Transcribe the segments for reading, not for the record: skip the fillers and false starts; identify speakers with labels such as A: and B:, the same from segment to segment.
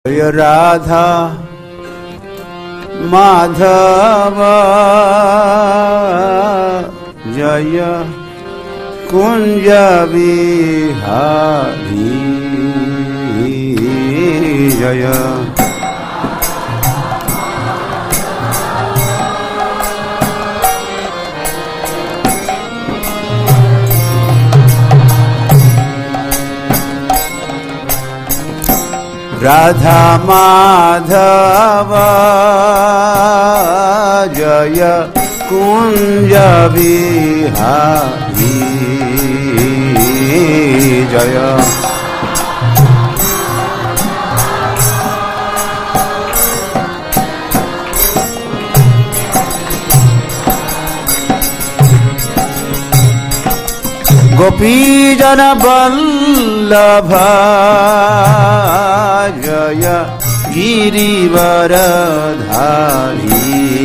A: जय राधा माधव जय कुंज बिहारी जय राधा माधव जय कुंज बिहारी जय गोपीजन वल्लभ जय गिरिवरधारी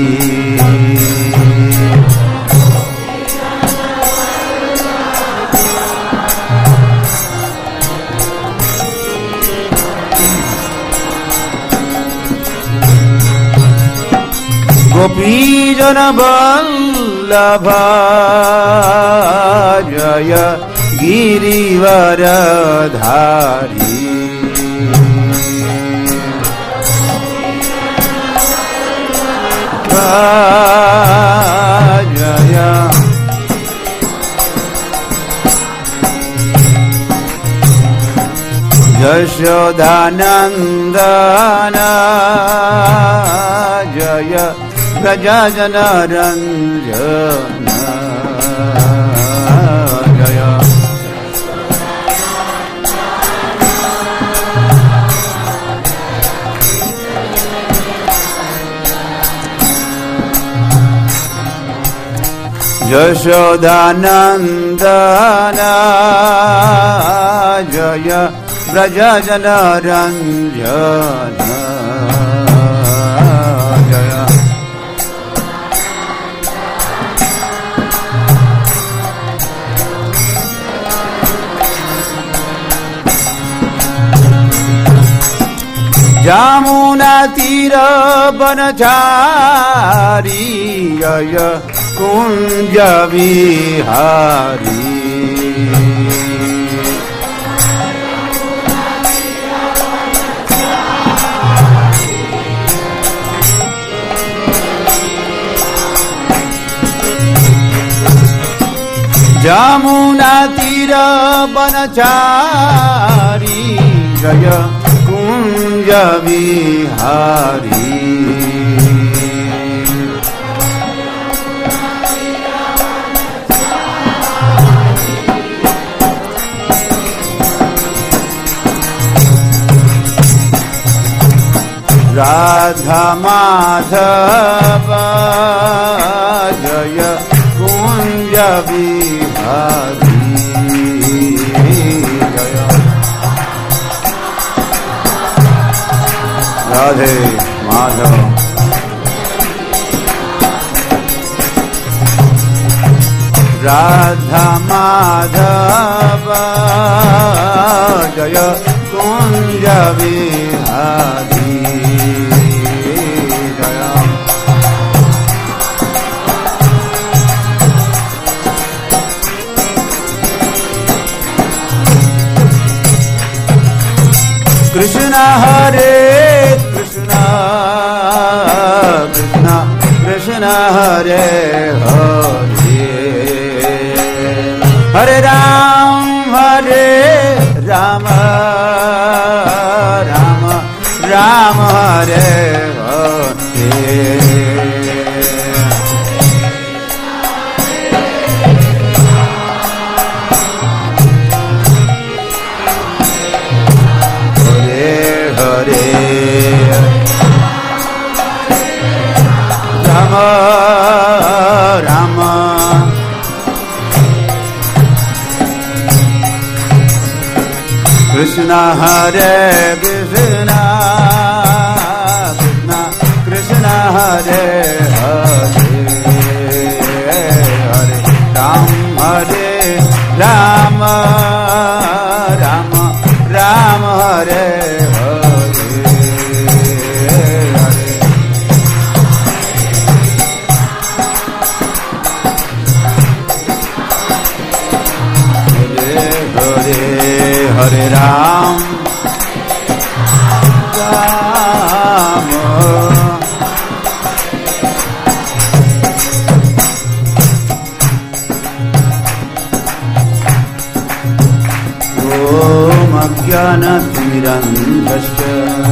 A: गोपीजन वल्लभ जय गिरिवरधारी जय यशोदानंदन जय गजाननरंजन जय यशोदानंदन जय ब्रजजनरंजन जय यमुना तीर बनचारी जय कुंज बिहारी यमुना तीर बनचारी जय कुंज बिहारी राधा माधव जय कुंज बिहारी जय राधे माधव राधा माधव जय कुंज बिहारी जय कृष्ण हरे कृष्ण कृष्ण कृष्ण हरे हरे हरे राम राम राम हरे हरे राम राम कृष्ण हरे Krishna Krishna Krishna Hare Hare Hare Ram Ram Ram Ram Hare Hare Ram. Om Ajnanatirandhasya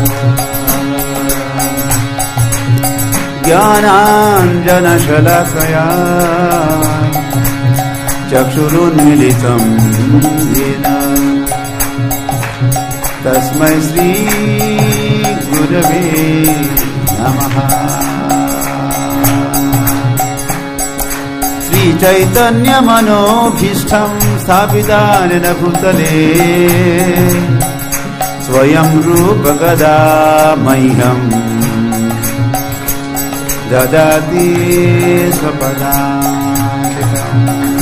A: Jnananjanashalakaya Chakshurunmilitam Yena Tasmai Shri Gurave Namaha. Shri Chaitanya Manobhishtam Sthapitanena Bhutale Swayam Rupa Gada Mahyam Dadati Swapadam.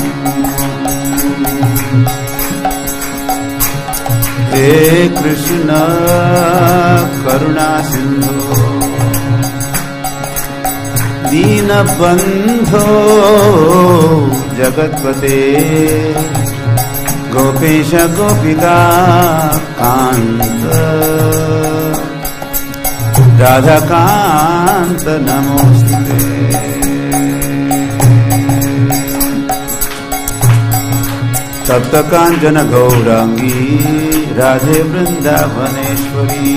A: He Krishna Karuna Sindhu Dina Bandho Jagatpate Gopesha Gopika Kanta Radha Kanta Namaste. Sapta Kanchana Gaurangi Radhe Vrindavaneshwari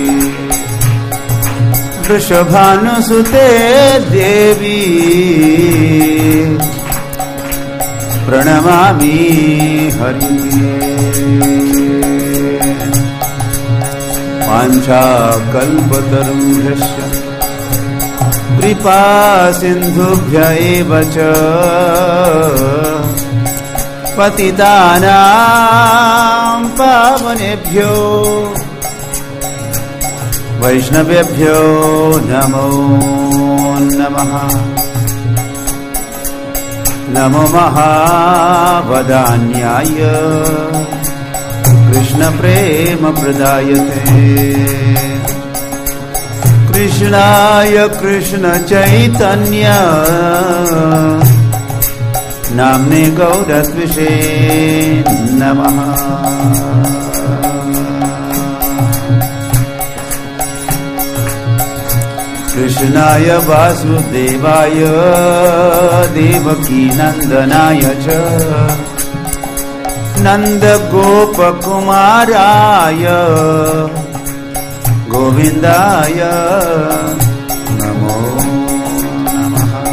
A: Vrishabhanusute Devi Pranamami Hari. Pancha Kalpatarubhyasya Kripa Sindhubhya evacha Patitanam Pavanebhyo Vaishnavebhyo Namo Namaha. Namo Mahavadanyaya Krishna Prema Pradayate Krishnaya Krishna Chaitanya Namne Gaudatvishe Namaha. Krishnaya Vasudevaya Devaki Nandanaya Cha Nanda Gopakumaraya Govindaya Namo Namaha.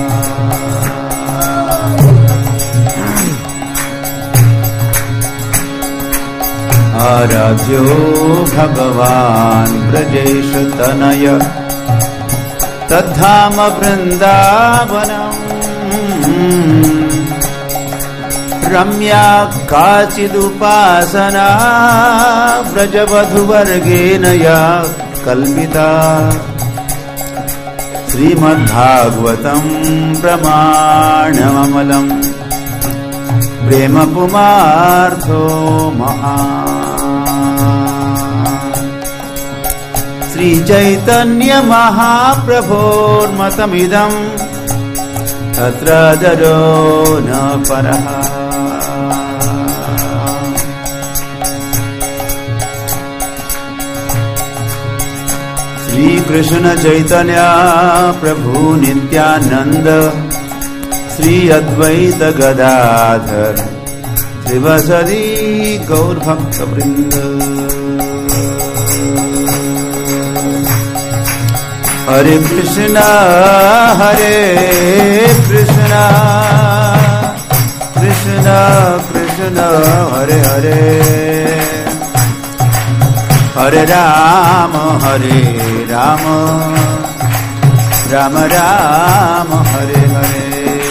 A: Aradhyo Bhagavan Brajesha Tanaya Tadhama Vrindavanam Ramya Kachidupasana Brajavadhuvargena ya Kalpita Srimadbhagavatam Pramanamamalam Prema Pumartho Maha. Sri Chaitanya Mahaprabhor Matamidam Tatra Daro Na Paraha. Sri Krishna Chaitanya Prabhu Nityananda Sri Advaita Gadadhar Srivasadi Gaur Bhakta Vrinda. Hare Krishna Krishna Krishna Hare Hare Hare Rama Rama Rama Hare Hare.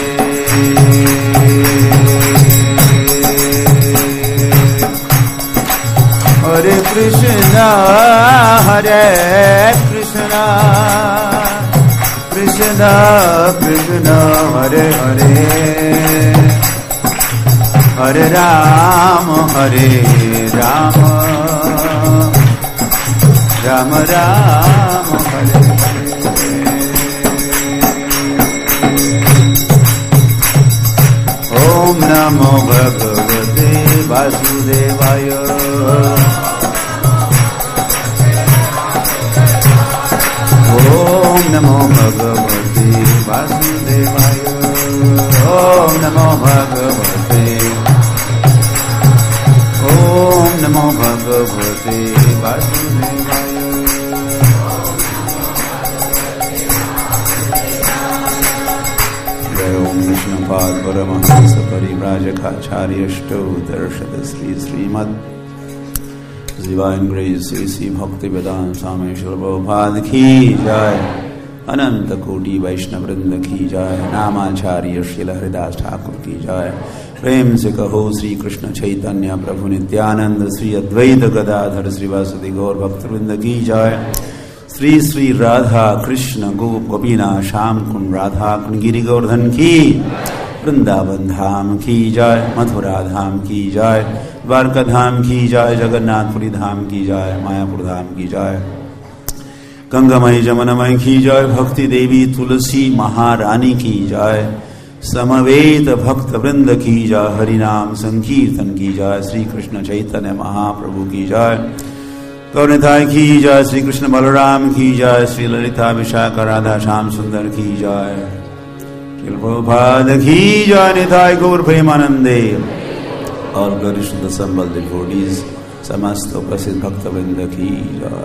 A: Hare Krishna Krishna Krishna Hare Hare Hare Rama Rama Rama Hare Hare. Om Namo Bhagavate Vasudevaya. Paramhans परिव्राजकाचार्यष्टौ दर्शद Shri Shrimad Divine Grace Shri भक्ति वेदांत स्वामी श्रील प्रभुपाद की जय। अनंत कोटि वैष्णव वृंद की जय। नामाचार्य श्रील हरिदास ठाकुर की जय। प्रेम से कहो श्री कृष्ण चैतन्य प्रभु नित्यानंद श्री अद्वैत गदाधर श्रीवासुदेव गौर भक्तवृंद की जय। श्री श्री राधा कृष्ण गोप गोपीना श्याम कुंड राधा कुंड गिरि गोवर्धन की, वृंदावन धाम की जय। मथुरा धाम की जय। द्वारका धाम की जय। जगन्नाथपुरी धाम की जय। मायापुर धाम की जय। गंगामयी जमुनामयी की जय। भक्ति देवी तुलसी महारानी की जय। समवेत भक्त वृंद की जय। हरिनाम संकीर्तन की जय। श्री कृष्ण चैतन्य महाप्रभु की जय। गौरनिताय की जय। श्री कृष्ण बलराम की जय। श्री ललिता विशाखा राधा श्याम सुंदर की जय। प्रभुपाद की जय। निताय गौर प्रेमानंदे। और गौरी शुद्ध संबल डिवोटीज समस्त उपस्थित भक्तवृंद की जय।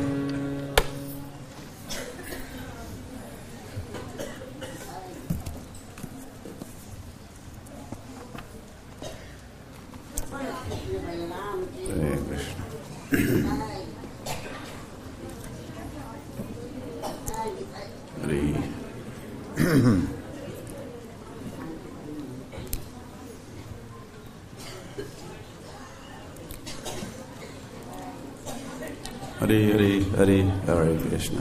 A: हरे कृष्ण। हरे हरे हरे हरे हरे कृष्ण।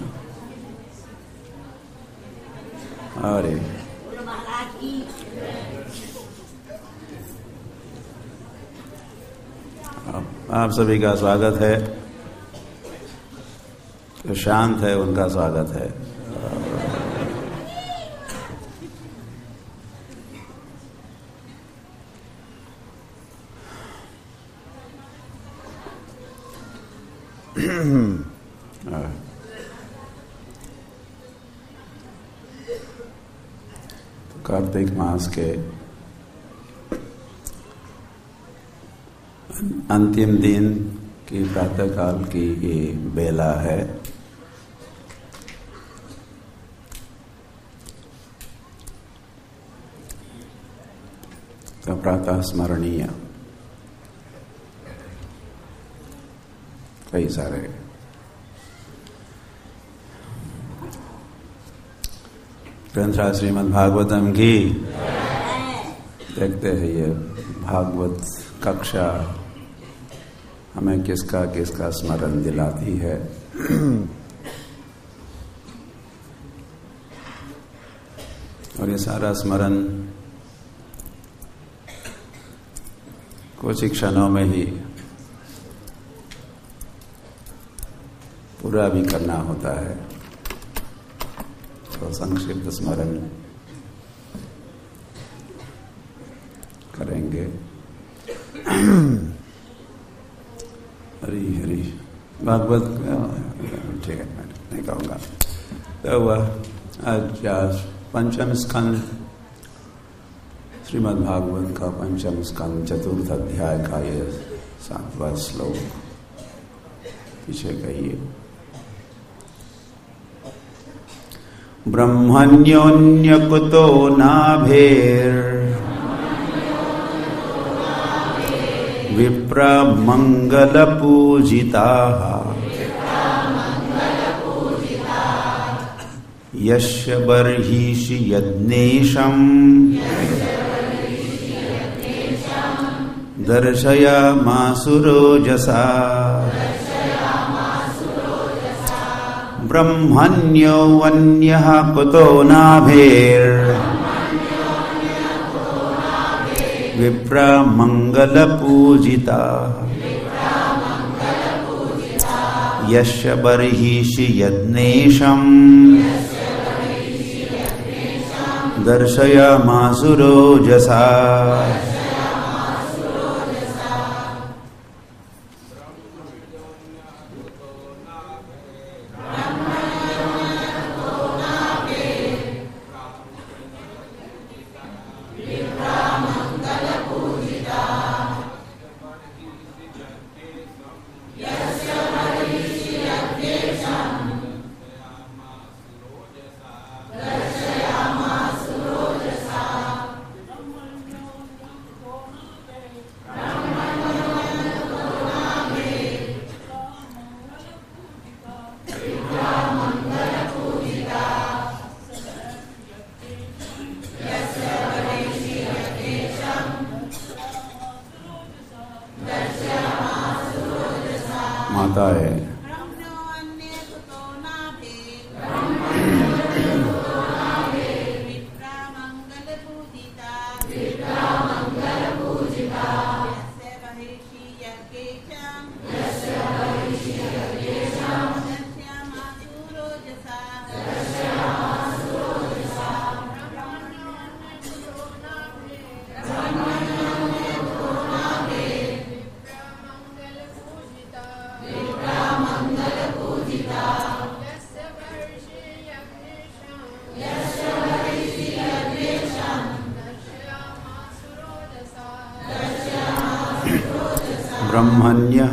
A: हरे आप सभी का स्वागत है। जो शांत है उनका स्वागत है। तो कार्तिक मास के अंतिम दिन की प्रातःकाल की ये बेला है। तो प्रातः स्मरणीय कई सारे ग्रंथ श्रीमद् भागवतम की देखते हैं ये भागवत कक्षा हमें किसका किसका स्मरण दिलाती है। और ये सारा स्मरण कुछ ही क्षणों में ही पूरा भी करना होता है। तो संक्षिप्त स्मरण करेंगे। हरि हरि भागवत ठीक है, मैं नहीं कहूँगा। तो आज पंचम स्कंद श्रीमद् भागवत का पंचम स्कंद चतुर्थ अध्याय का ये 7वां श्लोक पीछे कहिए। ब्रह्मण्योन्य कुतो नाभेर विप्र मंगल पूजिता यस्य बर्हिषि यज्ञेशं दर्शयामासुरोजसा ब्रह्मण्यो वन्यः कुतो नाभेर विप्र मंगल पूजिता यस्य बर्हिषि यज्ञेशं दर्शयामासुरोजसा। ब्रह्मण्यः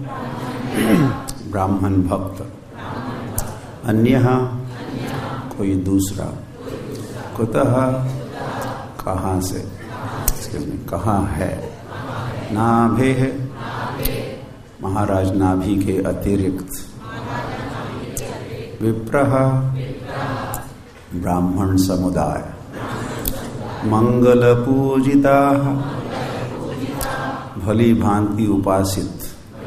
A: ब्राह्मण भक्त, अन्यः कोई दूसरा, कुतः कहाँ से, कहाँ है, नाभेः महाराज नाभि के अतिरिक्त, विप्रः ब्राह्मण समुदाय, मंगल पूजिताः भली भांति उपासित,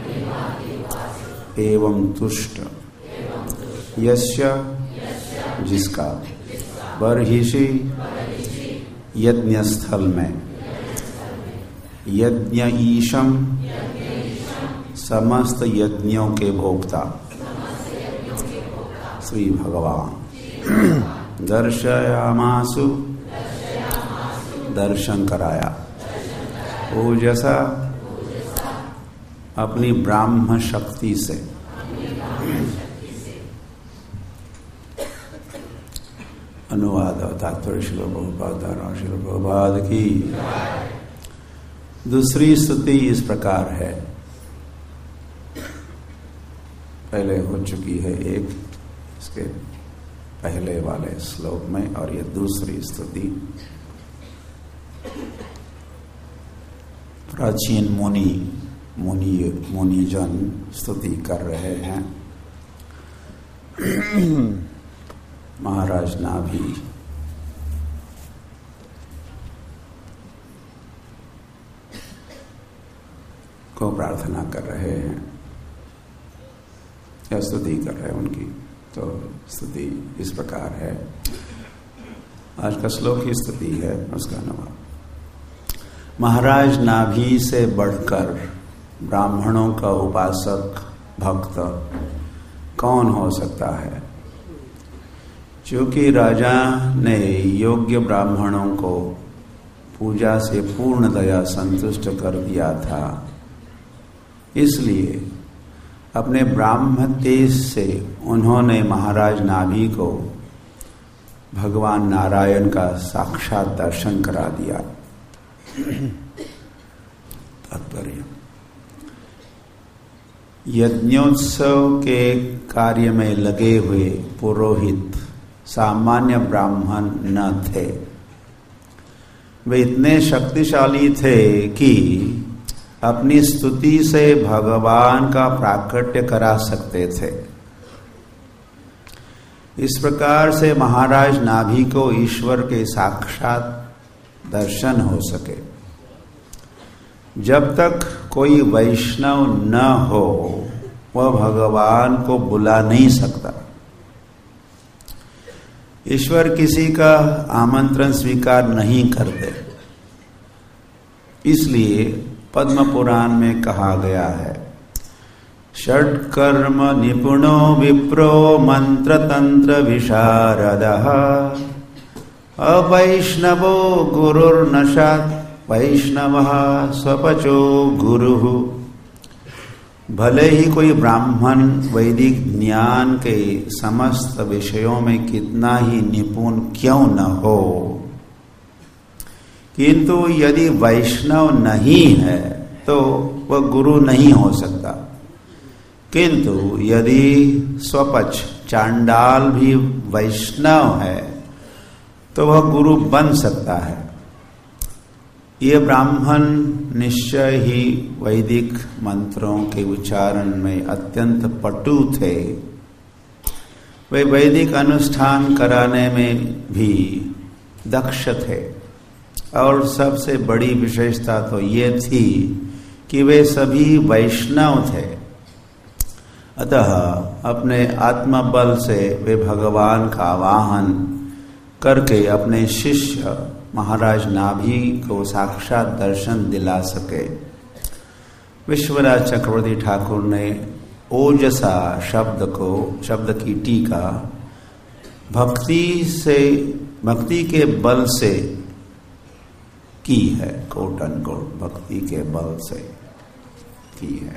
A: एवं तुष्ट, यस्य जिसका, बर्हिषि यज्ञ स्थल में, यज्ञ ईशम समस्त यज्ञों के भोक्ता श्री भगवान, दर्शयामासु दर्शन कराया, ओजसा अपनी ब्राह्म शक्ति से, अनुवाद तात्पर्य श्री प्रभुपाद की। दूसरी स्तुति इस प्रकार है, पहले हो चुकी है एक इसके पहले वाले श्लोक में, और ये दूसरी स्तुति प्राचीन मुनिजन स्तुति कर रहे हैं। महाराज नाभि को प्रार्थना कर रहे हैं या स्तुति कर रहे हैं उनकी। तो स्तुति इस प्रकार है, आज का श्लोक ही स्तुति है, उसका अनुवाद। महाराज नाभि से बढ़कर ब्राह्मणों का उपासक भक्त कौन हो सकता है? क्योंकि राजा ने योग्य ब्राह्मणों को पूजा से पूर्णतया संतुष्ट कर दिया था, इसलिए अपने ब्राह्म तेज से उन्होंने महाराज नाभि को भगवान नारायण का साक्षात दर्शन करा दिया। तात्पर्य, यज्ञोत्सव के कार्य में लगे हुए पुरोहित सामान्य ब्राह्मण न थे। वे इतने शक्तिशाली थे कि अपनी स्तुति से भगवान का प्राकट्य करा सकते थे। इस प्रकार से महाराज नाभि को ईश्वर के साक्षात दर्शन हो सके। जब तक कोई वैष्णव न हो वह भगवान को बुला नहीं सकता। ईश्वर किसी का आमंत्रण स्वीकार नहीं करते। इसलिए पद्म पुराण में कहा गया है, षट्कर्म निपुणो विप्रो मंत्र तंत्र विशारदः अवैष्णवो गुरुर्नशात् वैष्णवः स्वपचो गुरुः। भले ही कोई ब्राह्मण वैदिक ज्ञान के समस्त विषयों में कितना ही निपुण क्यों न हो, किंतु यदि वैष्णव नहीं है तो वह गुरु नहीं हो सकता। किंतु यदि स्वपच चांडाल भी वैष्णव है तो वह गुरु बन सकता है। ये ब्राह्मण निश्चय ही वैदिक मंत्रों के उच्चारण में अत्यंत पटु थे। वे वैदिक अनुष्ठान कराने में भी दक्ष थे, और सबसे बड़ी विशेषता तो ये थी कि वे सभी वैष्णव थे। अतः अपने आत्मबल से वे भगवान का आवाहन करके अपने शिष्य महाराज नाभि को साक्षात दर्शन दिला सके। विश्वराज चक्रवर्ती ठाकुर ने ओजसा शब्द की टीका भक्ति के बल से की है, कोट अनकोट भक्ति के बल से की है।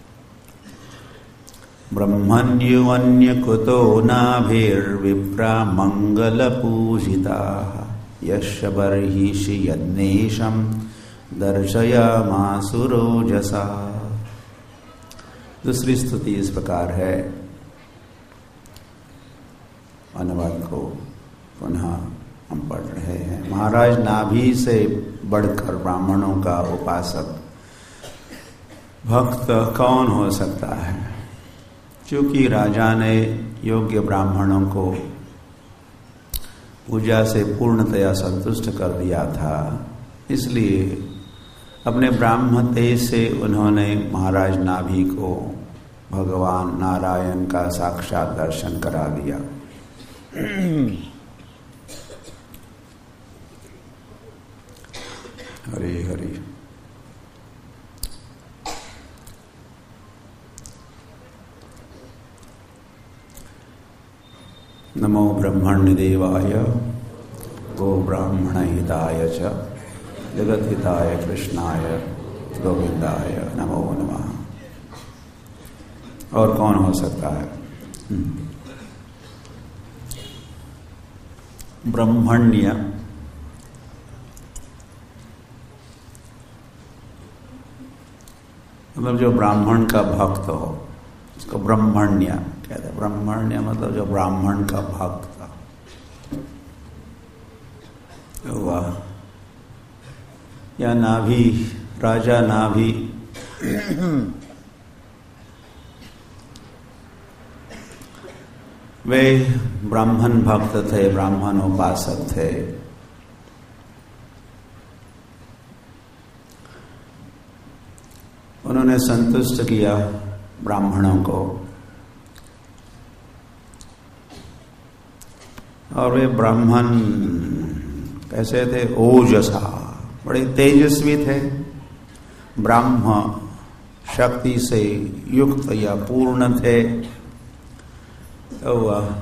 A: ब्रह्मण्यो कुतो नाभिर्विप्रा मंगल पूजिता यस्य बर्हिषि यज्ञेशं दर्शयामासुरोजसा। दूसरी स्तुति इस प्रकार है, अनुवाद को पुनः हम पढ़ रहे हैं। महाराज नाभि से बढ़कर ब्राह्मणों का उपासक भक्त कौन हो सकता है? क्योंकि राजा ने योग्य ब्राह्मणों को पूजा से पूर्णतया संतुष्ट कर दिया था, इसलिए अपने ब्राह्मण तेज से उन्होंने महाराज नाभि को भगवान नारायण का साक्षात दर्शन करा दिया। हरे हरे। नमो ब्रह्मण्य देवाय गो ब्राह्मण हिताय च जगत हिताय कृष्णाय गोविंदाय नमो नमः। और कौन हो सकता है? ब्रह्मण्य मतलब जो ब्राह्मण का भक्त हो उसको ब्रह्मण्य कहते हैं। ब्रह्मण्य मतलब जो ब्राह्मण का भक्त हुआ। या नाभि, राजा नाभि वे ब्राह्मण भक्त थे, ब्राह्मण उपासक थे। उन्होंने संतुष्ट किया ब्राह्मणों को और वे ब्राह्मण कैसे थे? ओजसा, बड़े तेजस्वी थे, ब्राह्म शक्ति से युक्त या पूर्ण थे। तो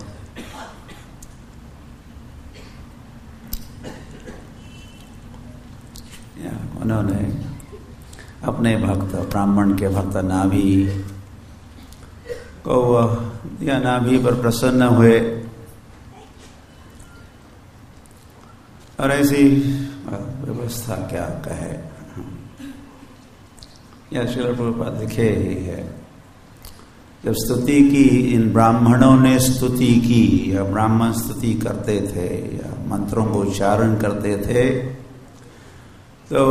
A: उन्होंने अपने भक्त, ब्राह्मण के भक्त नाभि को या नाभि पर प्रसन्न हुए और ऐसी व्यवस्था क्या कहे, या श्रील प्रभुपाद लिखे ही है। जब स्तुति की, इन ब्राह्मणों ने स्तुति की या ब्राह्मण स्तुति करते थे या मंत्रों को उच्चारण करते थे, तो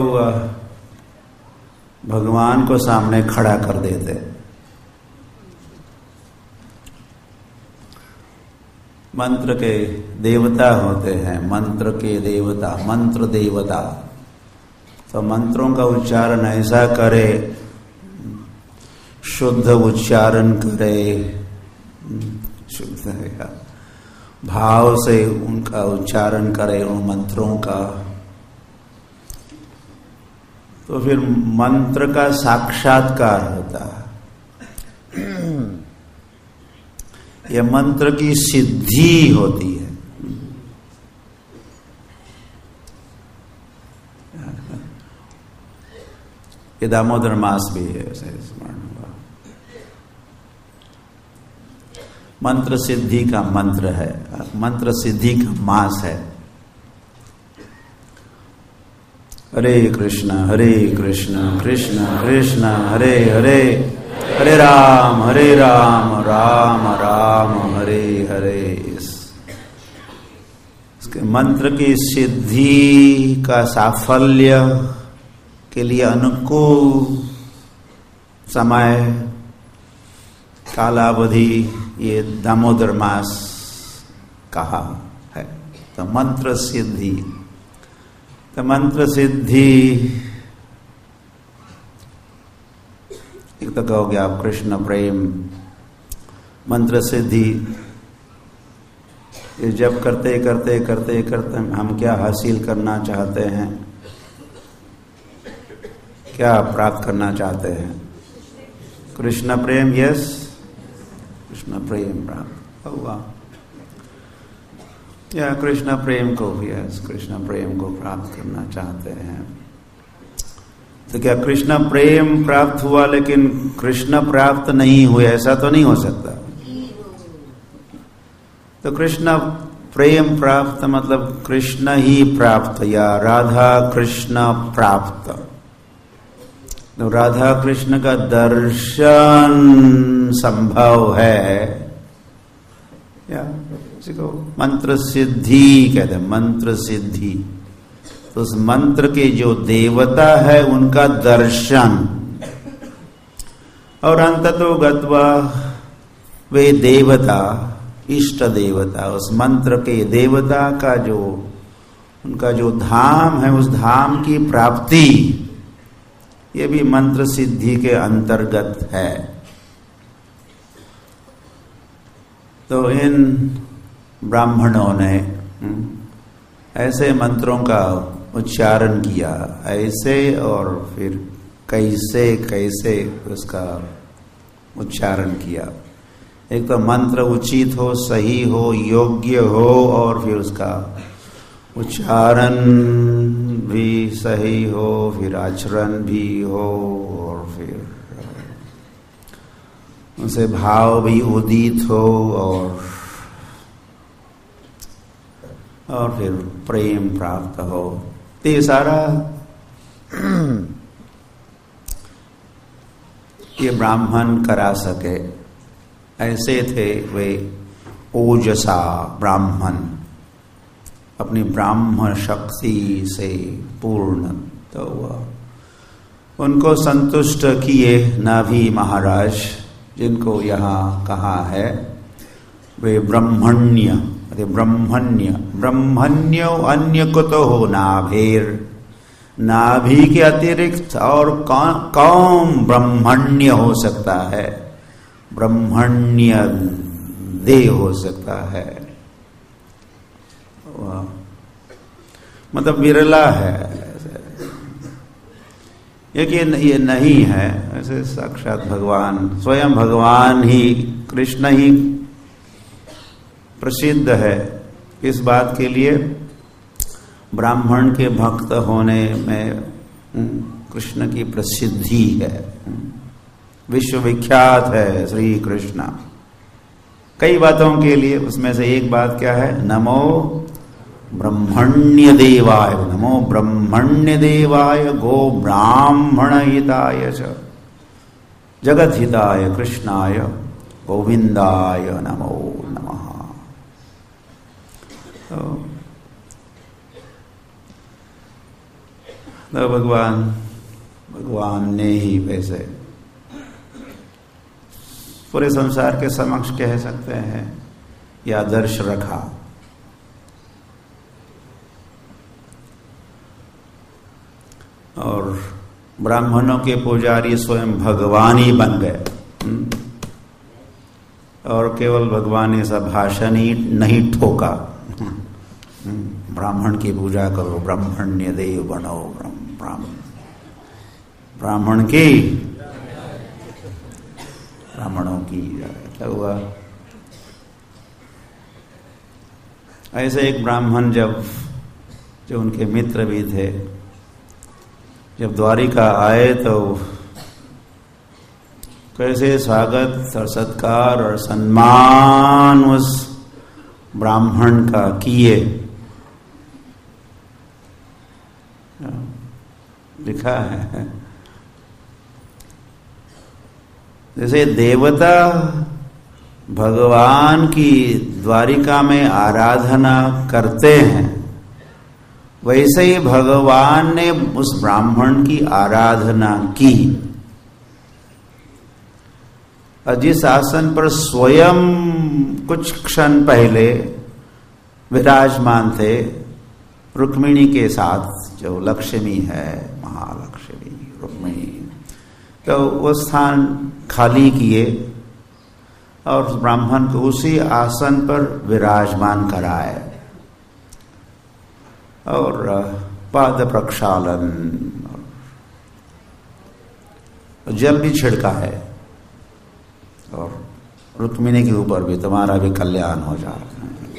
A: भगवान को सामने खड़ा कर देते। मंत्र के देवता होते हैं, मंत्र के देवता, मंत्र देवता। तो मंत्रों का उच्चारण ऐसा करे, शुद्ध उच्चारण करे, शुद्ध है भाव से उनका उच्चारण करे उन मंत्रों का, तो फिर मंत्र का साक्षात्कार होता है। यह मंत्र की सिद्धि होती है। ये दामोदर मास भी है, उसे स्मरण हुआ। मंत्र सिद्धि का मंत्र है, मंत्र सिद्धि का मास है। हरे कृष्ण कृष्ण कृष्ण हरे हरे, हरे राम राम राम हरे हरे। इसके मंत्र की सिद्धि का साफल्य के लिए अनुकूल समय, कालावधि ये दामोदर मास कहा है। तो मंत्र सिद्धि, तो मंत्र सिद्धि एक तो कहोगे आप कृष्ण प्रेम, मंत्र सिद्धि ये जब करते करते करते करते हम क्या हासिल करना चाहते हैं, क्या प्राप्त करना चाहते हैं? कृष्ण प्रेम। यस, कृष्ण प्रेम प्राप्त हुआ। या कृष्ण प्रेम को, यस, कृष्ण प्रेम को प्राप्त करना चाहते हैं। तो क्या कृष्ण प्रेम प्राप्त हुआ लेकिन कृष्ण प्राप्त नहीं हुए, ऐसा तो नहीं हो सकता। तो कृष्ण प्रेम प्राप्त मतलब कृष्ण ही प्राप्त या राधा कृष्ण प्राप्त, तो राधा कृष्ण का दर्शन संभव है या इसको मंत्र सिद्धि कहते हैं, मंत्र सिद्धि। तो उस मंत्र के जो देवता है उनका दर्शन, और अंततो गत्वा वे देवता, इष्ट देवता, उस मंत्र के देवता का जो उनका जो धाम है, उस धाम की प्राप्ति, ये भी मंत्र सिद्धि के अंतर्गत है। तो इन ब्राह्मणों ने ऐसे मंत्रों का उच्चारण किया, ऐसे और फिर कैसे कैसे उसका उच्चारण किया। एक तो मंत्र उचित हो, सही हो, योग्य हो, और फिर उसका उच्चारण भी सही हो, फिर आचरण भी हो, और फिर उनसे भाव भी उदित हो, और फिर प्रेम प्राप्त हो। तो ये सारा ये ब्राह्मण करा सके, ऐसे थे वे ओजसा ब्राह्मण, अपनी ब्राह्मण शक्ति से पूर्ण। तो वह उनको संतुष्ट किए नाभि महाराज, जिनको यहाँ कहा है वे ब्रह्मण्य, ब्रह्मण्य ब्रह्मण्य अन्य कुतो हो नाभेर, नाभि के अतिरिक्त और कौन ब्रह्मण्य हो सकता है, ब्रह्मण्य देह हो सकता है। मतलब विरला है, ये नहीं है। ऐसे साक्षात भगवान, स्वयं भगवान ही, कृष्ण ही प्रसिद्ध है इस बात के लिए, ब्राह्मण के भक्त होने में कृष्ण की प्रसिद्धि है, विश्वविख्यात है श्री कृष्ण कई बातों के लिए। उसमें से एक बात क्या है, नमो ब्रह्मण्य देवाय, नमो ब्रह्मण्य देवाय, गो ब्राह्मण हिताय च जगत हिताय कृष्णाय गोविंदाय नमो नमः। तो भगवान ने ही वैसे पूरे संसार के समक्ष कह सकते हैं ये आदर्श रखा। और ब्राह्मणों के पुजारी स्वयं भगवान ही बन गए, और केवल भगवान ने सब भाषण ही नहीं ठोका, ब्राह्मण की पूजा करो, ब्राह्मण्य देव बनो, ब्राह्मण की, ब्राह्मणों की क्या हुआ। ऐसे एक ब्राह्मण जो उनके मित्र भी थे, जब द्वारिका आए तो कैसे स्वागत और सत्कार और सम्मान उस ब्राह्मण का किए, लिखा है। जैसे देवता भगवान की द्वारिका में आराधना करते हैं, वैसे ही भगवान ने उस ब्राह्मण की आराधना की। और जिस आसन पर स्वयं कुछ क्षण पहले विराजमान थे रुक्मिणी के साथ, जो लक्ष्मी है, महालक्ष्मी रुक्मिणी, तो वो स्थान खाली किए और उस ब्राह्मण को उसी आसन पर विराजमान कराए, और पाद प्रक्षालन, जल भी छिड़का है, और रुक्मिणी के ऊपर भी तुम्हारा भी कल्याण हो जाए,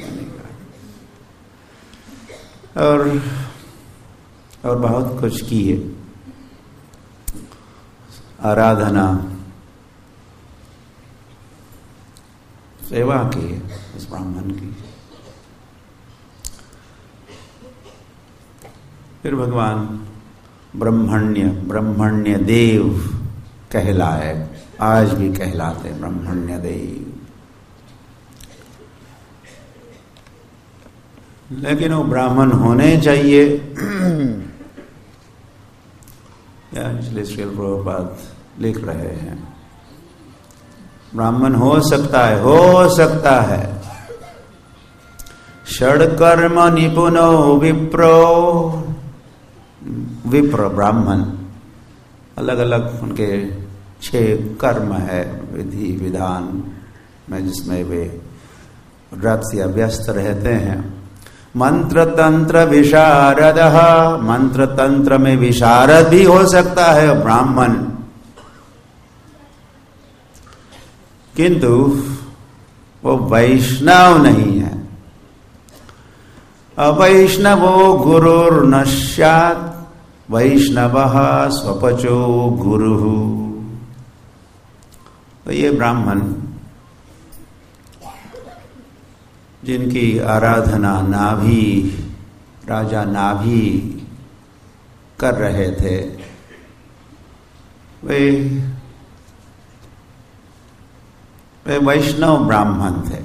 A: और बहुत कुछ किए, आराधना, सेवा की उस ब्राह्मण की। फिर भगवान ब्रह्मण्य देव कहलाए, आज भी कहलाते ब्रह्मण्य देव। लेकिन वो ब्राह्मण होने चाहिए इसलिए श्रील प्रभुपाद लिख रहे हैं ब्राह्मण हो सकता है। षड्कर्म निपुनो विप्र ब्राह्मण, अलग अलग उनके 6 कर्म है विधि विधान में, जिसमें वे व्रत या व्यस्त रहते हैं। मंत्र तंत्र विशारदः, मंत्र तंत्र में विशारद भी हो सकता है ब्राह्मण, किंतु वो वैष्णव नहीं है। अवैष्णवो गुरुर्न स्यात्, वैष्णवः स्वपचो गुरुः। तो ये ब्राह्मण जिनकी आराधना राजा नाभि कर रहे थे, वे वैष्णव ब्राह्मण थे।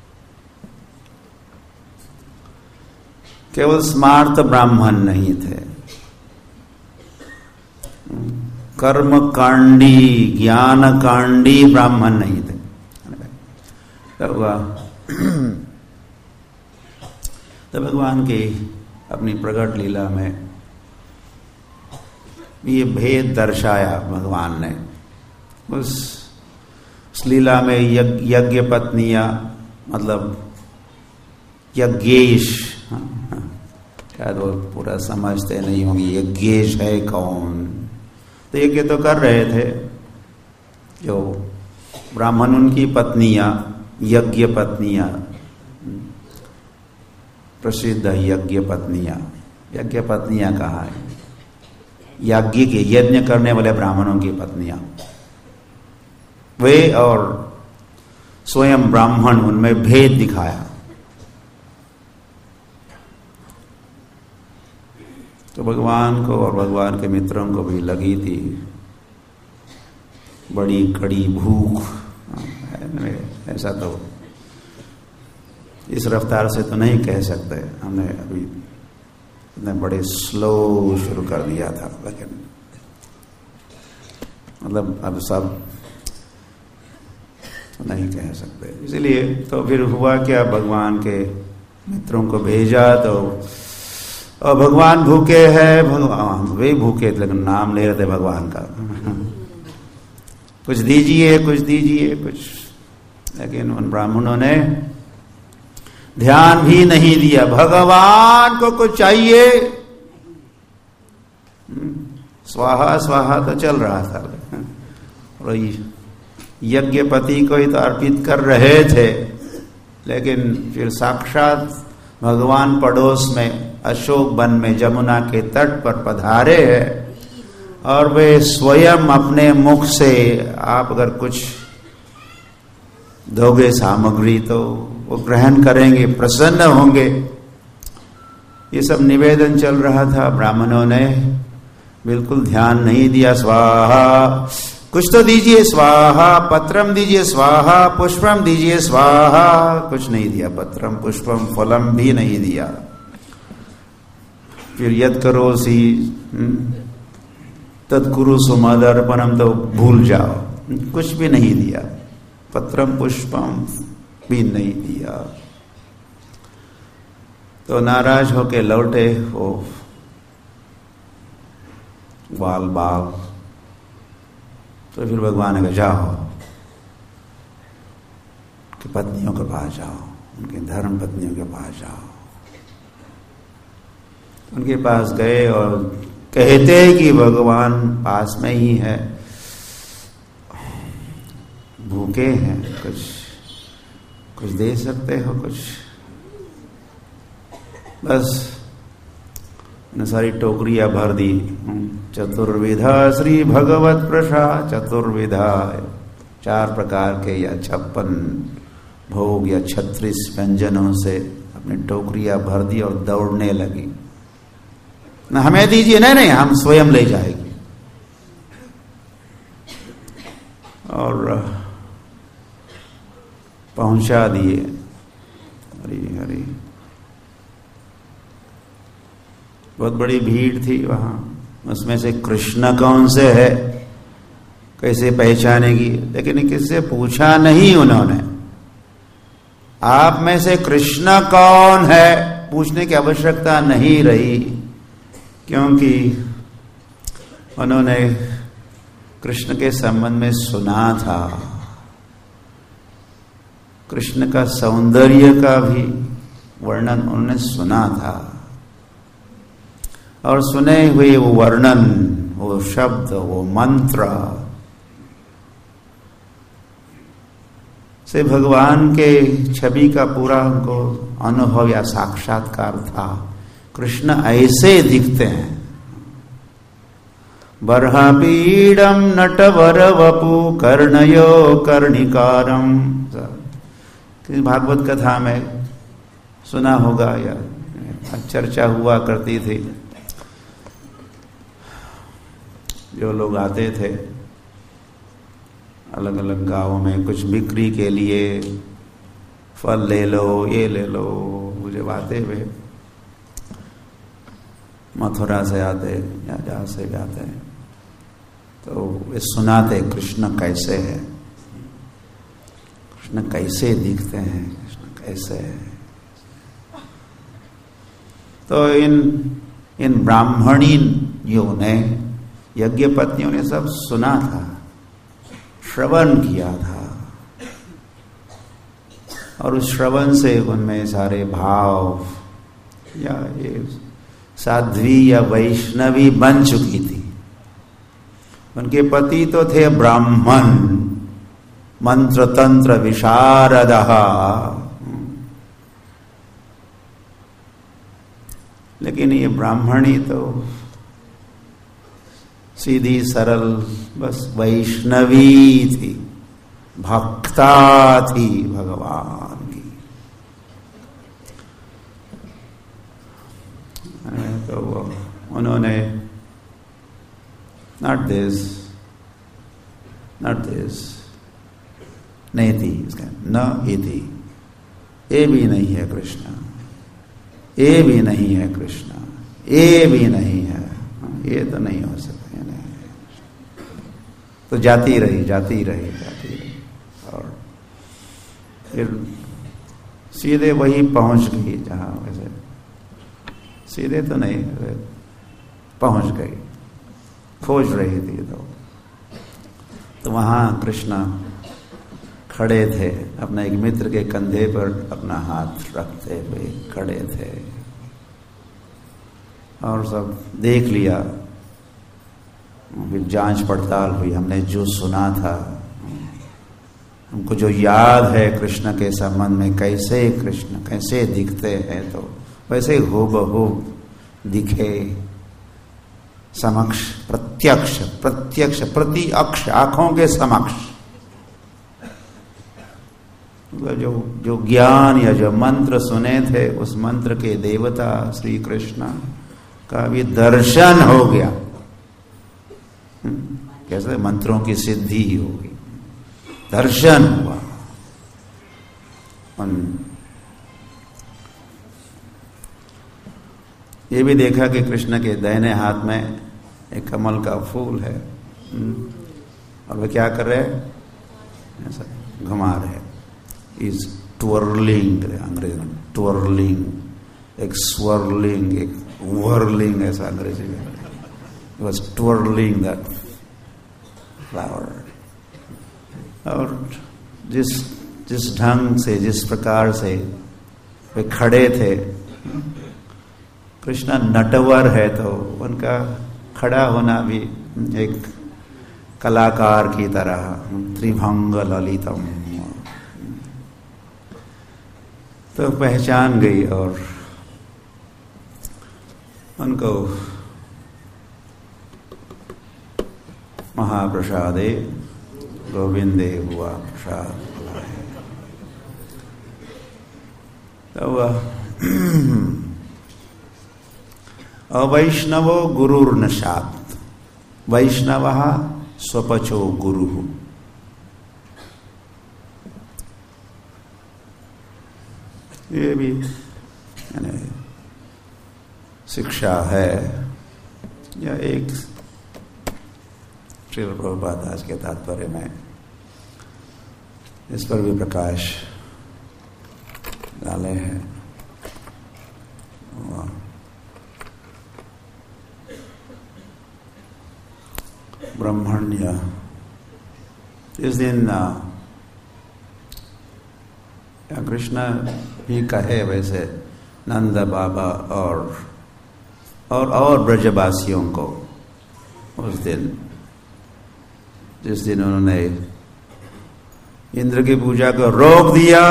A: केवल स्मार्त ब्राह्मण नहीं थे, कर्मकांडी ज्ञानकांडी ब्राह्मण नहीं थे। तो भगवान की अपनी प्रकट लीला में ये भेद दर्शाया भगवान ने। उस लीला में यज्ञ पत्नियां, मतलब यज्ञेश, शायद वो पूरा समझते नहीं होंगे यज्ञेश है कौन। तो यज्ञ तो कर रहे थे जो ब्राह्मण, उनकी पत्नियां यज्ञ पत्नियां, प्रसिद्ध यज्ञ पत्नियां कहा है, यज्ञ के यज्ञ करने वाले ब्राह्मणों की पत्नियां, वे और स्वयं ब्राह्मण, उनमें भेद दिखाया। तो भगवान को और भगवान के मित्रों को भी लगी थी बड़ी कड़ी भूख। ऐसा तो इस रफ्तार से तो नहीं कह सकते, हमने अभी इतने बड़े स्लो शुरू कर दिया था, लेकिन मतलब अब सब तो नहीं कह सकते। इसलिए तो फिर हुआ क्या, भगवान के मित्रों को भेजा तो और भगवान भूखे हैं, भगवान वे भूखे थे लेकिन नाम ले रहे थे भगवान का कुछ दीजिए कुछ, लेकिन उन ब्राह्मणों ने ध्यान भी नहीं दिया। भगवान को कुछ चाहिए, स्वाहा स्वाहा तो चल रहा था, और यज्ञपति को ही तो अर्पित कर रहे थे, लेकिन फिर साक्षात भगवान पड़ोस में अशोक वन में जमुना के तट पर पधारे हैं, और वे स्वयं अपने मुख से, आप अगर कुछ दोगे सामग्री तो वो ग्रहण करेंगे, प्रसन्न होंगे। ये सब निवेदन चल रहा था, ब्राह्मणों ने बिल्कुल ध्यान नहीं दिया। स्वाहा, कुछ तो दीजिए, स्वाहा, पत्रम दीजिए, स्वाहा, पुष्पम दीजिए, स्वाहा, कुछ नहीं दिया, पत्रम पुष्पम फलम भी नहीं दिया। फिर यद करोसि तत्कुरु सुमदर्पणम, तो भूल जाओ, कुछ भी नहीं दिया, पत्रम पुष्पम भी नहीं दिया। तो नाराज होके लौटे वो बाल। तो फिर भगवान ने कहा जाओ कि पत्नियों के पास जाओ, उनके धर्म पत्नियों के पास जाओ। उनके पास गए और कहते हैं कि भगवान पास में ही है, भूखे हैं, कुछ दे सकते हो कुछ। बस ने सारी टोकरियां भर दी। चतुर्विधा श्री भगवत प्रसाद, चतुर्विधा 4 प्रकार के या 56 भोग या 36 व्यंजनों से अपनी टोकरियां भर दी और दौड़ने लगी। ना हमें दीजिए, नहीं हम स्वयं ले जाएंगे। और पहुंचा दिए। हरी हरी। बहुत बड़ी भीड़ थी वहां, उसमें से कृष्ण कौन से है कैसे पहचानेगी, लेकिन किससे पूछा नहीं उन्होंने। आप में से कृष्ण कौन है पूछने की आवश्यकता नहीं रही, क्योंकि उन्होंने कृष्ण के संबंध में सुना था। कृष्ण का सौंदर्य का भी वर्णन उन्होंने सुना था, और सुने हुए वो वर्णन, वो शब्द, वो मंत्र से भगवान के छवि का पूरा उनको अनुभव या साक्षात्कार था। कृष्ण ऐसे दिखते हैं। बर्हापीडम नटवर वपु कर्णयो कर्णिकारम। किसी भागवत कथा में सुना होगा या चर्चा हुआ करती थी। जो लोग आते थे अलग अलग गांवों में कुछ बिक्री के लिए, फल ले लो, ये ले लो, मुझे आते हुए मथुरा से आते या जहाँ से भी आते हैं, तो वे सुनाते कृष्ण कैसे है, कृष्ण कैसे दिखते हैं, कृष्ण कैसे है। तो इन ब्राह्मणियों ने, यज्ञ पत्नियों ने सब सुना था, श्रवण किया था, और उस श्रवण से उनमें सारे भाव, या ये साध्वी या वैष्णवी बन चुकी थी। उनके पति तो थे ब्राह्मण, मंत्र तंत्र विशारदः, लेकिन ये ब्राह्मणी तो सीधी सरल बस वैष्णवी थी, भक्ता थी भगवान की। तो उन्होंने नॉट दिस नहीं थी, न इति, ये भी नहीं है कृष्ण, ये भी नहीं है कृष्ण, ये भी नहीं है, ये तो नहीं हो सकता। तो जाती रही। और फिर सीधे वही पहुंच गई जहां, वैसे सीधे तो नहीं, पहुंच गई, खोज रही थी। तो वहां कृष्ण खड़े थे, अपने एक मित्र के कंधे पर अपना हाथ रखते हुए खड़े थे, और सब देख लिया। फिर जांच पड़ताल हुई, हमने जो सुना था, हमको जो याद है कृष्ण के संबंध में, कैसे कृष्ण कैसे दिखते हैं, तो वैसे हूबहू दिखे समक्ष, प्रत्यक्ष प्रति अक्ष, आंखों के समक्ष। मतलब जो ज्ञान या जो मंत्र सुने थे, उस मंत्र के देवता श्री कृष्ण का भी दर्शन हो गया। कैसे मंत्रों की सिद्धि होगी, दर्शन हुआ। ये भी देखा कि कृष्ण के दाहिने हाथ में एक कमल का फूल है, और वे क्या कर रहे हैं, ऐसा घुमा रहे। इज ट्वर्लिंग, अंग्रेजी में ट्वर्लिंग, एक स्वर्लिंग, एक वर्लिंग, ऐसा अंग्रेजी में। was twirling that flower। और जिस ढंग से, जिस प्रकार से वे खड़े थे, कृष्ण नटवर है, तो उनका खड़ा होना भी एक कलाकार की तरह, त्रिभंग ललितम, तो पहचान गई। और उनको महाप्रसादे गोविंदे हुआ प्रसाद। तो अवैष्णवो गुरुर्न शात्, वैष्णवः स्वपचो गुरुः। ये भी शिक्षा है, या एक श्रील प्रभुपाद दास के तात्पर्य में इस पर भी प्रकाश डाले हैं। ब्रह्मण्य, इस दिन कृष्ण भी कहे वैसे नंद बाबा और ब्रजवासियों को उस दिन, जिस दिन उन्होंने इंद्र की पूजा को रोक दिया,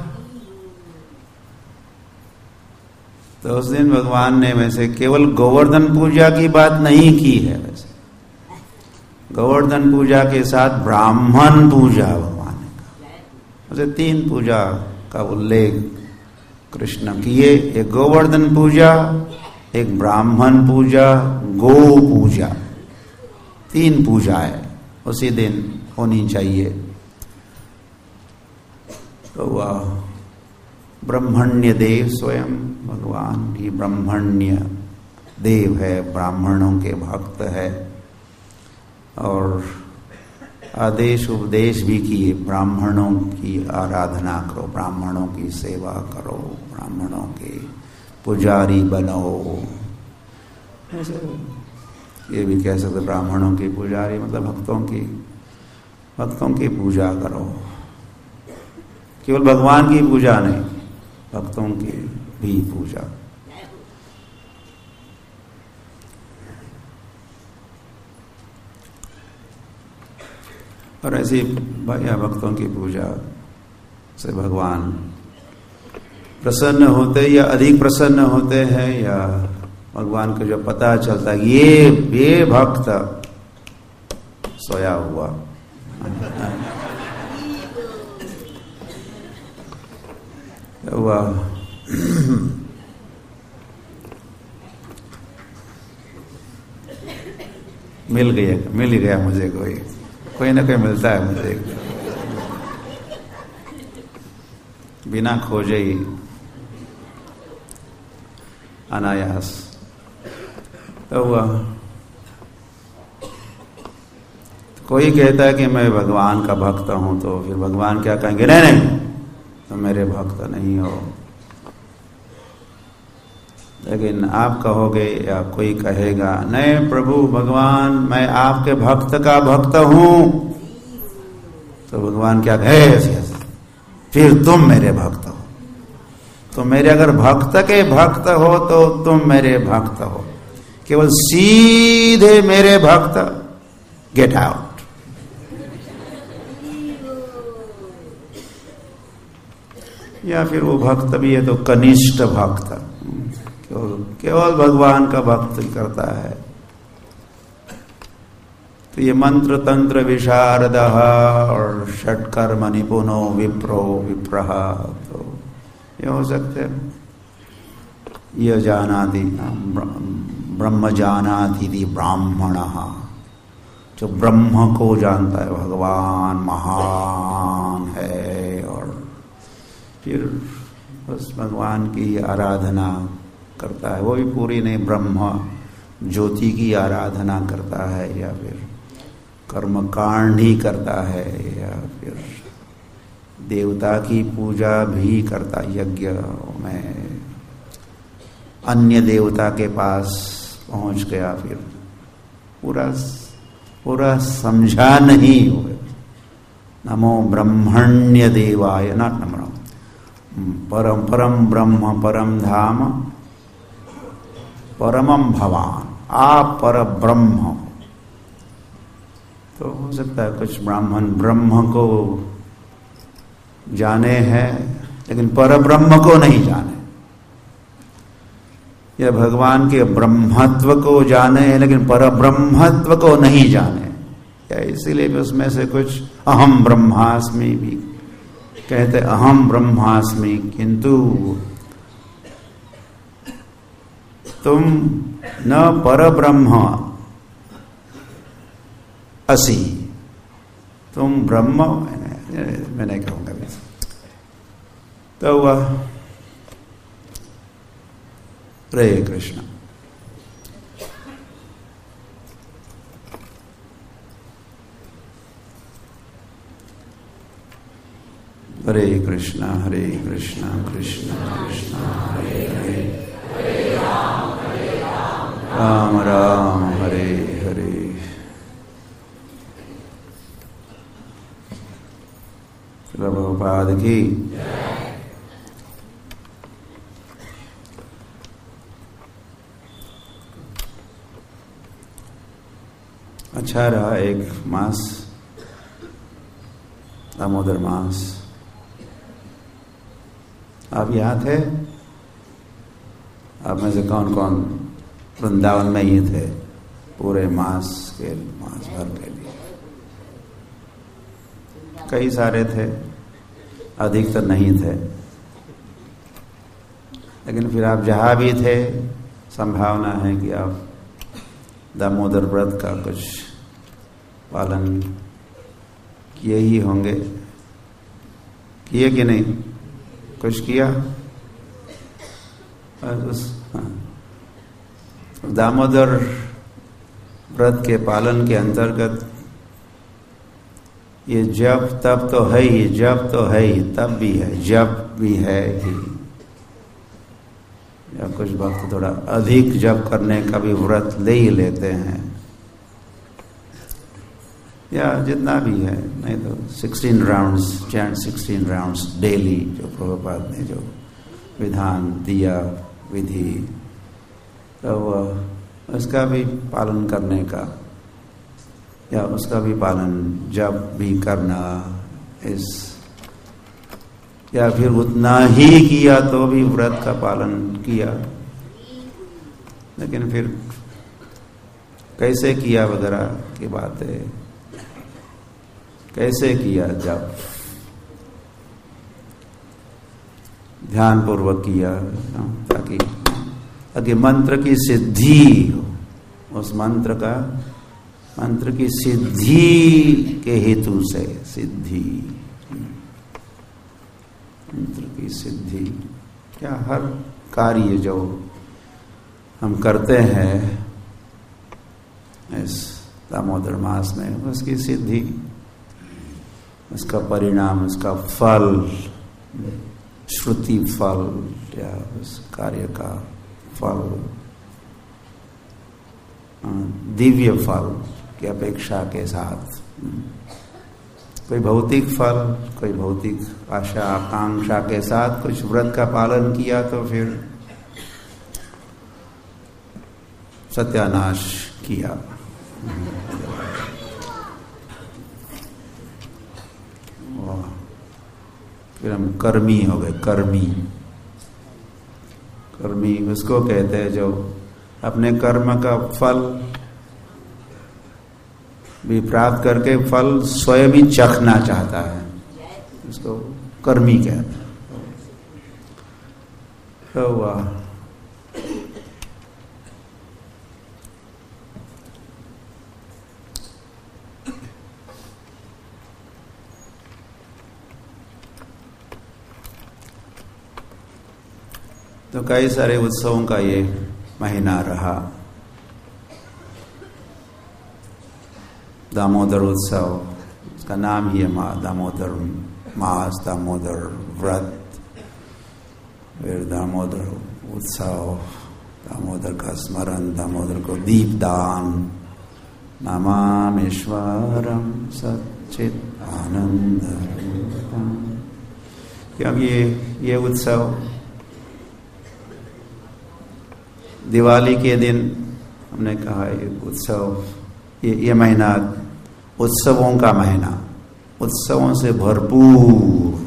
A: तो उस दिन भगवान ने वैसे केवल गोवर्धन पूजा की बात नहीं की है, वैसे गोवर्धन पूजा के साथ ब्राह्मण पूजा भगवान ने कहा। वैसे 3 पूजा का उल्लेख कृष्ण किए, एक गोवर्धन पूजा, एक ब्राह्मण पूजा, गो पूजा, 3 पूजाएं उसी दिन होनी चाहिए। तो वह ब्रह्मण्य देव, स्वयं भगवान ही ब्रह्मण्य देव है, ब्राह्मणों के भक्त है, और आदेश उपदेश भी किए, ब्राह्मणों की आराधना करो, ब्राह्मणों की सेवा करो, ब्राह्मणों के पुजारी बनो। ऐसे ये भी कह सकते, ब्राह्मणों की पुजारी मतलब भक्तों की पूजा करो, केवल भगवान की पूजा नहीं, भक्तों की भी पूजा। और ऐसी भक्तों की पूजा से भगवान प्रसन्न होते या अधिक प्रसन्न होते हैं, या भगवान को जो पता चलता है ये भक्त सोया हुआ, मिल ही गया मुझे, कोई ना कोई मिलता है मुझे बिना खोजे ही, अनायास। तो वह कोई कहता है कि मैं भगवान का भक्त हूं, तो फिर भगवान क्या कहेंगे, नहीं तो मेरे भक्त नहीं हो। लेकिन आप कहोगे या कोई कहेगा, नहीं प्रभु भगवान मैं आपके भक्त का भक्त हूं, तो भगवान क्या कहे, फिर तुम मेरे भक्त हो। तो मेरे अगर भक्त के भक्त हो तो तुम मेरे भक्त हो, केवल सीधे मेरे भक्त, गेट आउट। या फिर वो भक्त भी है तो कनिष्ठ भक्त, केवल भगवान का भक्त करता है। तो ये मंत्र तंत्र विशारद और षट्कर्म निपुनो विप्रो विप्रः, तो ये हो सकते हैं। यह जानाति ब्रह्म जानाति ब्राह्मणः, जो ब्रह्म को जानता है, भगवान महान है, और फिर उस भगवान की आराधना करता है। वो भी पूरी नहीं, ब्रह्म ज्योति की आराधना करता है, या फिर कर्मकांड ही करता है, या फिर देवता की पूजा भी करता, यज्ञ में अन्य देवता के पास पहुंच गया, फिर पूरा समझा नहीं हुए। नमो ब्रह्मण्य देवाय, नॉट नमो परम ब्रह्म परम धाम परमम भवान, आप पर ब्रह्म हो। तो हो सकता है कुछ ब्राह्मण ब्रह्म को जाने हैं लेकिन पर ब्रह्म को नहीं जाने, या भगवान के ब्रह्मत्व को जाने हैं लेकिन पर ब्रह्मत्व को नहीं जाने, या इसीलिए भी उसमें से कुछ अहम ब्रह्मास्मि भी कहते, अहम ब्रह्मास्मि, किंतु तुम न परब्रह्म असि, तुम ब्रह्म, मैं नहीं कहूंगा भी। तो वह हरे कृष्ण। हरे कृष्णा कृष्ण कृष्ण हरे हरे, राम राम हरे हरे। प्रभुपाद की। अच्छा रहा एक मास, दामोदर मास। आप यहाँ थे? आप में से कौन कौन वृंदावन में ही थे पूरे मास भर के लिए? कई सारे थे, अधिकतर नहीं थे, लेकिन फिर आप जहाँ भी थे संभावना है कि आप दामोदर व्रत का कुछ पालन किए ही होंगे। किए कि नहीं? कुछ किया? दामोदर व्रत के पालन के अंतर्गत ये जप तप तो है ही, जप तो है ही, तप भी है, जप भी है ही। या कुछ भक्त थोड़ा अधिक जप करने का भी व्रत ले ही लेते हैं, या जितना भी है, नहीं तो 16 राउंड्स, चैंट 16 राउंड्स डेली, जो प्रभुपाद ने जो विधान दिया, विधि, तो उसका भी पालन करने का, या उसका भी पालन जब भी करना, इस या फिर उतना ही किया तो भी व्रत का पालन किया। लेकिन फिर कैसे किया वगैरह की बात है, कैसे किया, जब ध्यान पूर्वक किया, ताकि मंत्र की सिद्धि हो, उस मंत्र की सिद्धि के हेतु से, सिद्धि, मंत्र की सिद्धि, क्या हर कार्य जो हम करते हैं इस दामोदर मास में, उसकी सिद्धि, उसका परिणाम, उसका फल, श्रुति फल, या उस कार्य का फल, दिव्य फल की अपेक्षा के साथ, कोई भौतिक फल, कोई भौतिक आशा आकांक्षा के साथ कुछ व्रत का पालन किया तो फिर सत्यानाश किया। फिर हम कर्मी हो गए। कर्मी उसको कहते हैं जो अपने कर्म का फल भी प्राप्त करके फल स्वयं ही चखना चाहता है, उसको कर्मी कहते हैं। तो कई सारे उत्सवों का ये महीना रहा। दामोदर उत्सव, उसका नाम ही है दामोदर मास, दामोदर व्रत, फिर दामोदर उत्सव, दामोदर का स्मरण, दामोदर को दीपदान, नमामीश्वरम सच्चित आनंद। क्योंकि ये उत्सव दिवाली के दिन, हमने कहा ये उत्सव, ये महीना उत्सवों का महीना, उत्सवों से भरपूर।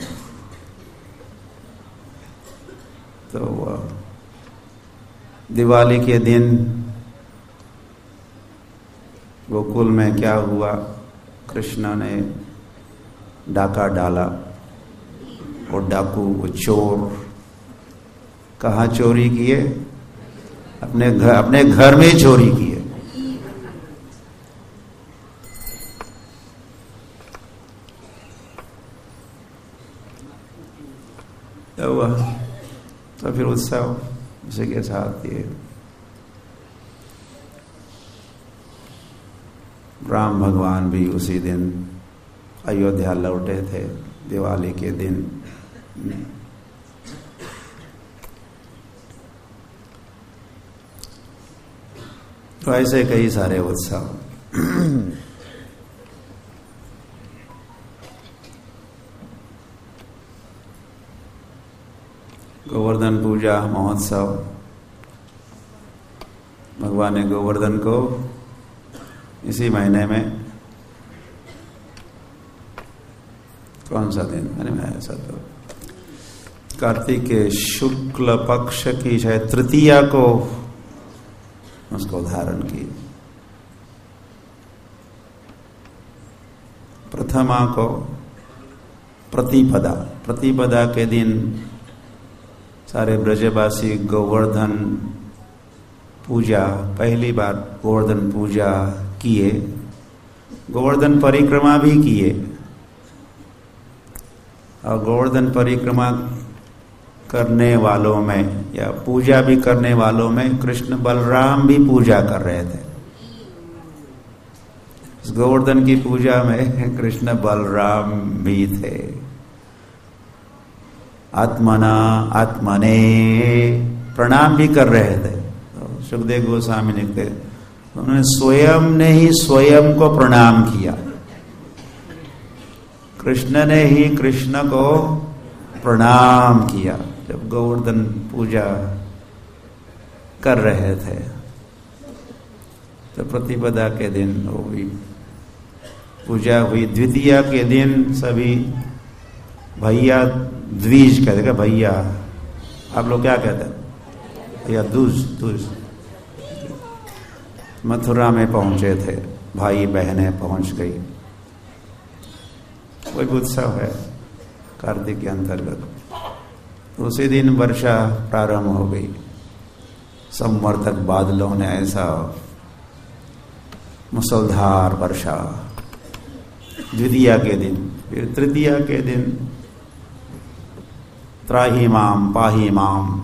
A: तो दिवाली के दिन गोकुल में क्या हुआ, कृष्ण ने डाका डाला, और डाकू, वो चोर कहाँ चोरी किए? अपने घर में चोरी की है। तो फिर उत्सव उसी के साथ ये राम भगवान भी उसी दिन अयोध्या लौटे थे, दिवाली के दिन। तो ऐसे कई सारे उत्सव। गोवर्धन पूजा महोत्सव, भगवान ने गोवर्धन को इसी महीने में, कौन सा दिन, मैंने ऐसा तो कार्तिक के शुक्ल पक्ष की शायद तृतीया को उसको धारण की, प्रथमा को प्रतिपदा के दिन सारे ब्रजवासी गोवर्धन पूजा, पहली बार गोवर्धन पूजा किए, गोवर्धन परिक्रमा भी किए। और गोवर्धन परिक्रमा करने वालों में या पूजा भी करने वालों में कृष्ण बलराम भी पूजा कर रहे थे। इस गोवर्धन की पूजा में कृष्ण बलराम भी थे। आत्मने प्रणाम भी कर रहे थे। तो सुखदेव गोस्वामी लिखते, उन्होंने स्वयं ने ही स्वयं को प्रणाम किया। कृष्ण ने ही कृष्ण को प्रणाम किया जब गोवर्धन पूजा कर रहे थे। तो प्रतिपदा के दिन वो भी पूजा हुई। द्वितीया के दिन सभी भैया द्विज कहते हैं, भैया आप लोग क्या कहते हैं, भैया दूज मथुरा में पहुंचे थे, भाई बहनें पहुंच गई। कोई उत्सव है कार्तिक के अंतर्गत। उसी दिन वर्षा प्रारंभ हो गई। संवर्धक बादलों ने ऐसा मुसलधार वर्षा द्वितीया के दिन। फिर तृतीया के दिन त्राहि माम पाहि माम,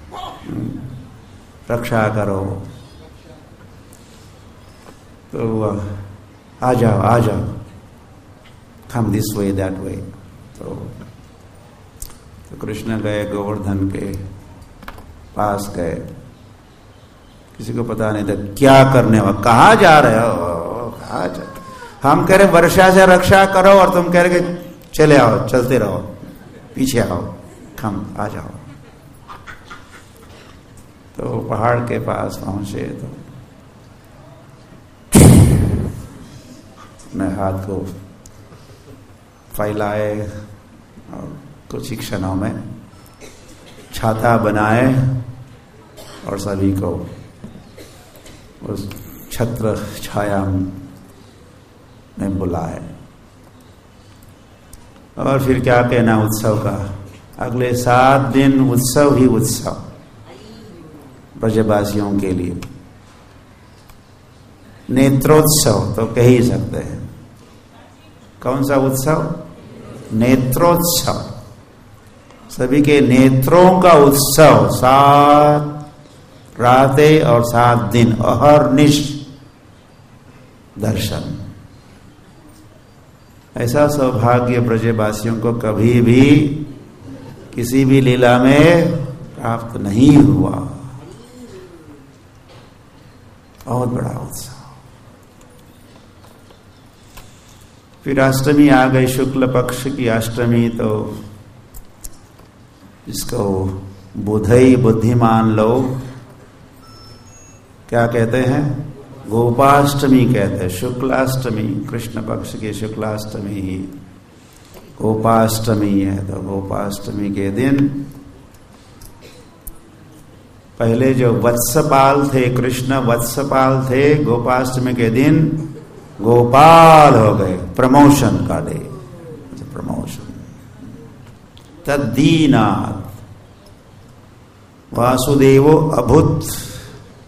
A: रक्षा करो। तो आ जाओ come this way that way। तो कृष्ण गए, गोवर्धन के पास गए। किसी को पता नहीं था क्या करने वाला, कहाँ जा रहे हो, कहाँ जा, हम कह रहे वर्षा से रक्षा करो और तुम कह रहे चले आओ, चलते रहो, पीछे आओ, कम आ जाओ। तो पहाड़ के पास पहुंचे तो अपने हाथ को फैलाए और कुछ ही क्षणों में छाता बनाए और सभी को उस छत्र छाया में बुलाए। और फिर क्या कहना उत्सव का, अगले 7 दिन उत्सव ही उत्सव ब्रजवासियों के लिए। नेत्रोत्सव तो कह ही सकते हैं। कौन सा उत्सव? नेत्रोत्सव, सभी के नेत्रों का उत्सव। 7 रातें और 7 दिन अहर्निश दर्शन। ऐसा सौभाग्य ब्रजवासियों को कभी भी किसी भी लीला में प्राप्त नहीं हुआ। बहुत बड़ा उत्सव। फिर अष्टमी आ गई, शुक्ल पक्ष की अष्टमी। तो इसको बुधई बुद्धिमान लोग क्या कहते हैं? गोपाष्टमी कहते हैं। शुक्लाष्टमी, कृष्ण पक्ष की शुक्लाष्टमी ही गोपाष्टमी है। तो गोपाष्टमी के दिन पहले जो वत्सपाल थे, कृष्ण वत्सपाल थे, गोपाष्टमी के दिन गोपाल हो गए। प्रमोशन का डे, प्रमोशन। तद्दीनात् वासुदेवो अभूत्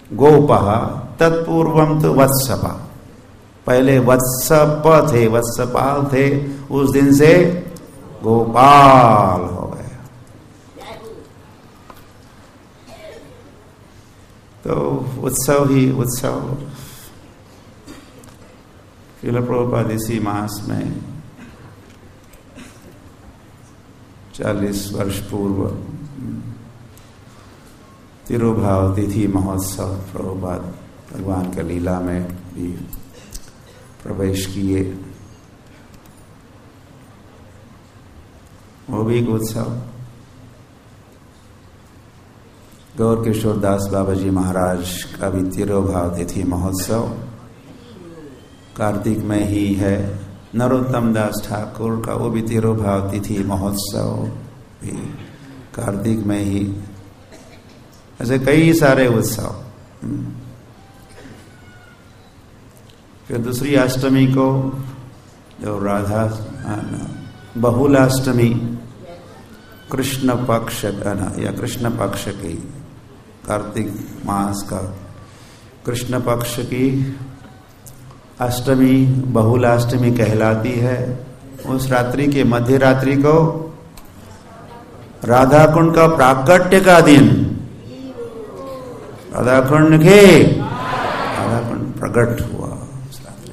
A: गोपः तत्पूर्वम तो वत्सपा, पहले वत्सप थे, वत्सपाल थे, उस दिन से गोपाल हो गए। तो उत्सव ही उत्सव। श्रील प्रभुपाद इसी मास में 40 वर्ष पूर्व तिरुभाव तिथि महोत्सव प्रभुपाद भगवान के लीला में भी प्रवेश किए। वो भी एक उत्सव। गौर किशोर दास बाबा जी महाराज का भी तिरुभाव तिथि महोत्सव कार्तिक में ही है। नरोत्तम दास ठाकुर का वो भी तिरुभाव तिथि महोत्सव भी कार्तिक में ही। ऐसे कई सारे उत्सव। फिर दूसरी अष्टमी को जो राधा बहुलाष्टमी, कृष्ण पक्ष या कृष्ण पक्ष की, कार्तिक मास का कृष्ण पक्ष की अष्टमी बहुलाष्टमी कहलाती है। उस रात्रि के मध्य रात्रि को राधा कुंड का प्राकट्य का दिन, राधा कुंड प्रकट हुआ उस रात्रि।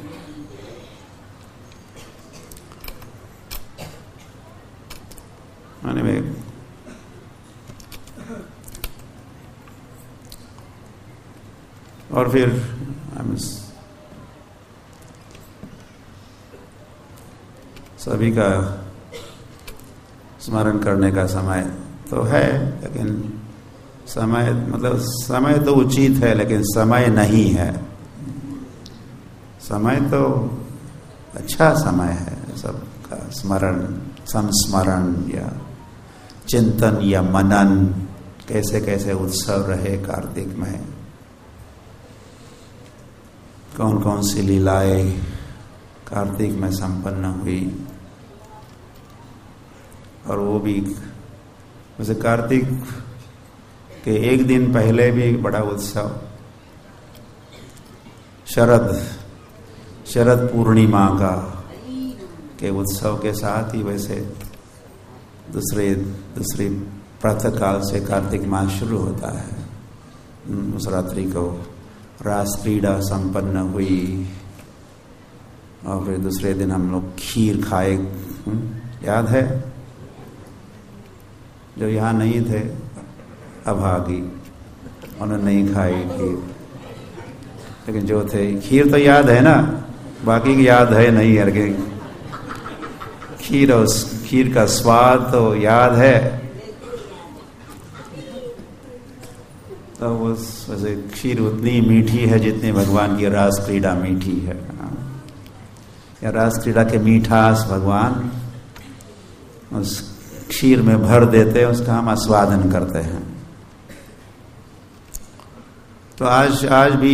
A: और फिर सभी का स्मरण करने का समय तो है, लेकिन समय मतलब समय तो उचित है, लेकिन समय नहीं है। समय तो अच्छा समय है सबका स्मरण, संस्मरण या चिंतन या मनन, कैसे कैसे उत्सव रहे कार्तिक में, कौन कौन सी लीलाएं कार्तिक में संपन्न हुई। और वो भी वैसे कार्तिक के एक दिन पहले भी बड़ा उत्सव, शरद पूर्णिमा का के उत्सव के साथ ही वैसे दूसरी प्रातः काल से कार्तिक मास शुरू होता है। उस रात्रि को रास क्रीड़ा संपन्न हुई और फिर दूसरे दिन हम लोग खीर खाए। याद है? जो यहाँ नहीं थे अभागी, उन्होंने नहीं खाई खीर, लेकिन जो थे खीर तो याद है ना, बाकी की याद है नहीं है, लेकिन खीर और खीर का स्वाद तो याद है। तो वैसे खीर उतनी मीठी है जितनी भगवान की रास क्रीड़ा मीठी है। या रास क्रीड़ा के मीठास भगवान उस खीर में भर देते हैं, उसका हम आस्वादन करते हैं। तो आज भी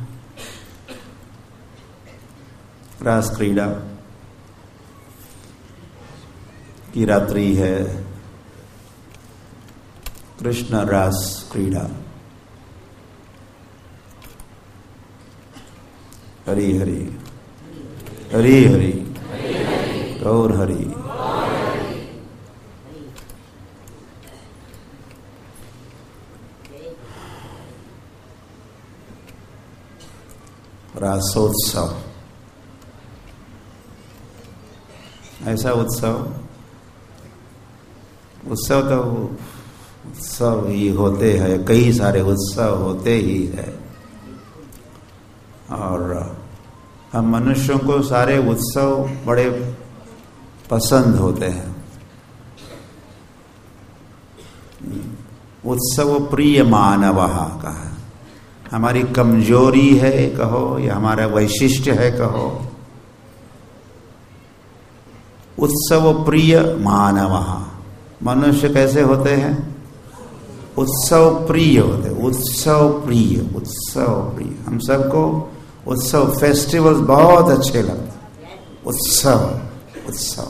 A: रास क्रीड़ा की रात्रि है, कृष्ण रास क्रीड़ा। हरि हरि हरि हरि गौर हरि। रासोत्सव ऐसा उत्सव तो उत्सव ही होते हैं, कई सारे उत्सव होते ही है। और हम मनुष्यों को सारे उत्सव बड़े पसंद होते हैं। उत्सव प्रिय मानवः कहा, हमारी कमजोरी है कहो या हमारा वैशिष्ट्य है कहो। उत्सव प्रिय मानवः, मनुष्य कैसे होते हैं? उत्सव प्रिय होते, उत्सव प्रिय। हम सबको उत्सव, फेस्टिवल्स बहुत अच्छे लगते। उत्सव।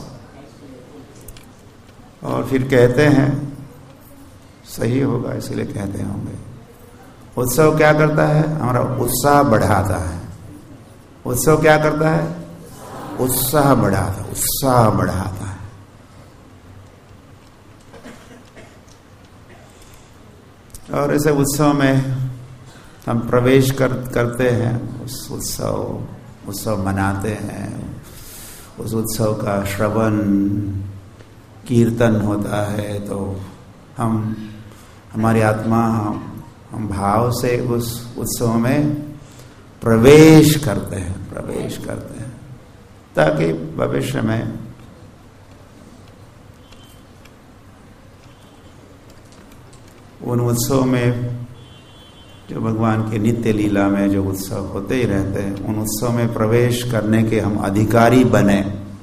A: और फिर कहते हैं, सही होगा इसलिए कहते होंगे, उत्सव क्या करता है? हमारा उत्साह बढ़ाता है। उत्सव क्या करता है? उत्साह बढ़ाता है। और ऐसे उत्सव में हम प्रवेश करते हैं, उस उत्सव मनाते हैं, उस उत्सव का श्रवण कीर्तन होता है, तो हमारी आत्मा हम भाव से उस उत्सव में प्रवेश करते हैं ताकि भविष्य में उन उत्सव में जो भगवान के नित्य लीला में जो उत्सव होते ही रहते हैं, उन उत्सव में प्रवेश करने के हम अधिकारी बने।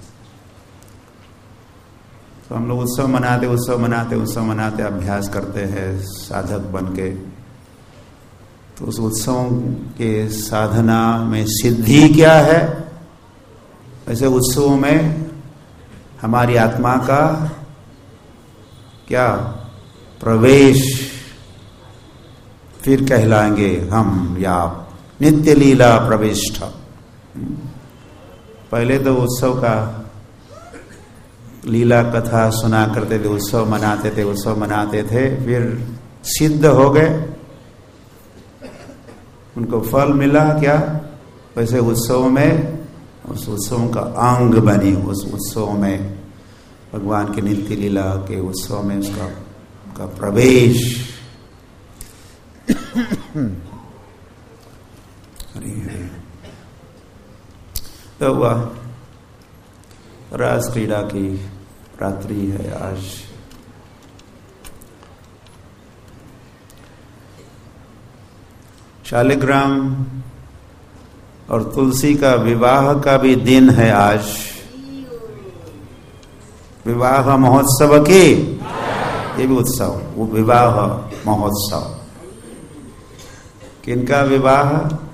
A: तो हम लोग उत्सव मनाते अभ्यास करते हैं साधक बन के। तो उस उत्सव के साधना में सिद्धि क्या है? ऐसे उत्सवों में हमारी आत्मा का क्या प्रवेश, फिर कहलाएंगे हम या नित्य लीला प्रविष्ट। पहले तो उत्सव का लीला कथा सुना करते थे, उत्सव मनाते थे, फिर सिद्ध हो गए, उनको फल मिला क्या? वैसे उत्सव में उस उत्सव का अंग बनी, उस उत्सव में भगवान के नित्य लीला के उत्सव में उसका प्रवेश। तो वह रास क्रीड़ा की रात्रि है आज। शालिग्राम और तुलसी का विवाह का भी दिन है आज। विवाह महोत्सव के ये भी उत्सव, वो विवाह महोत्सव। किनका विवाह?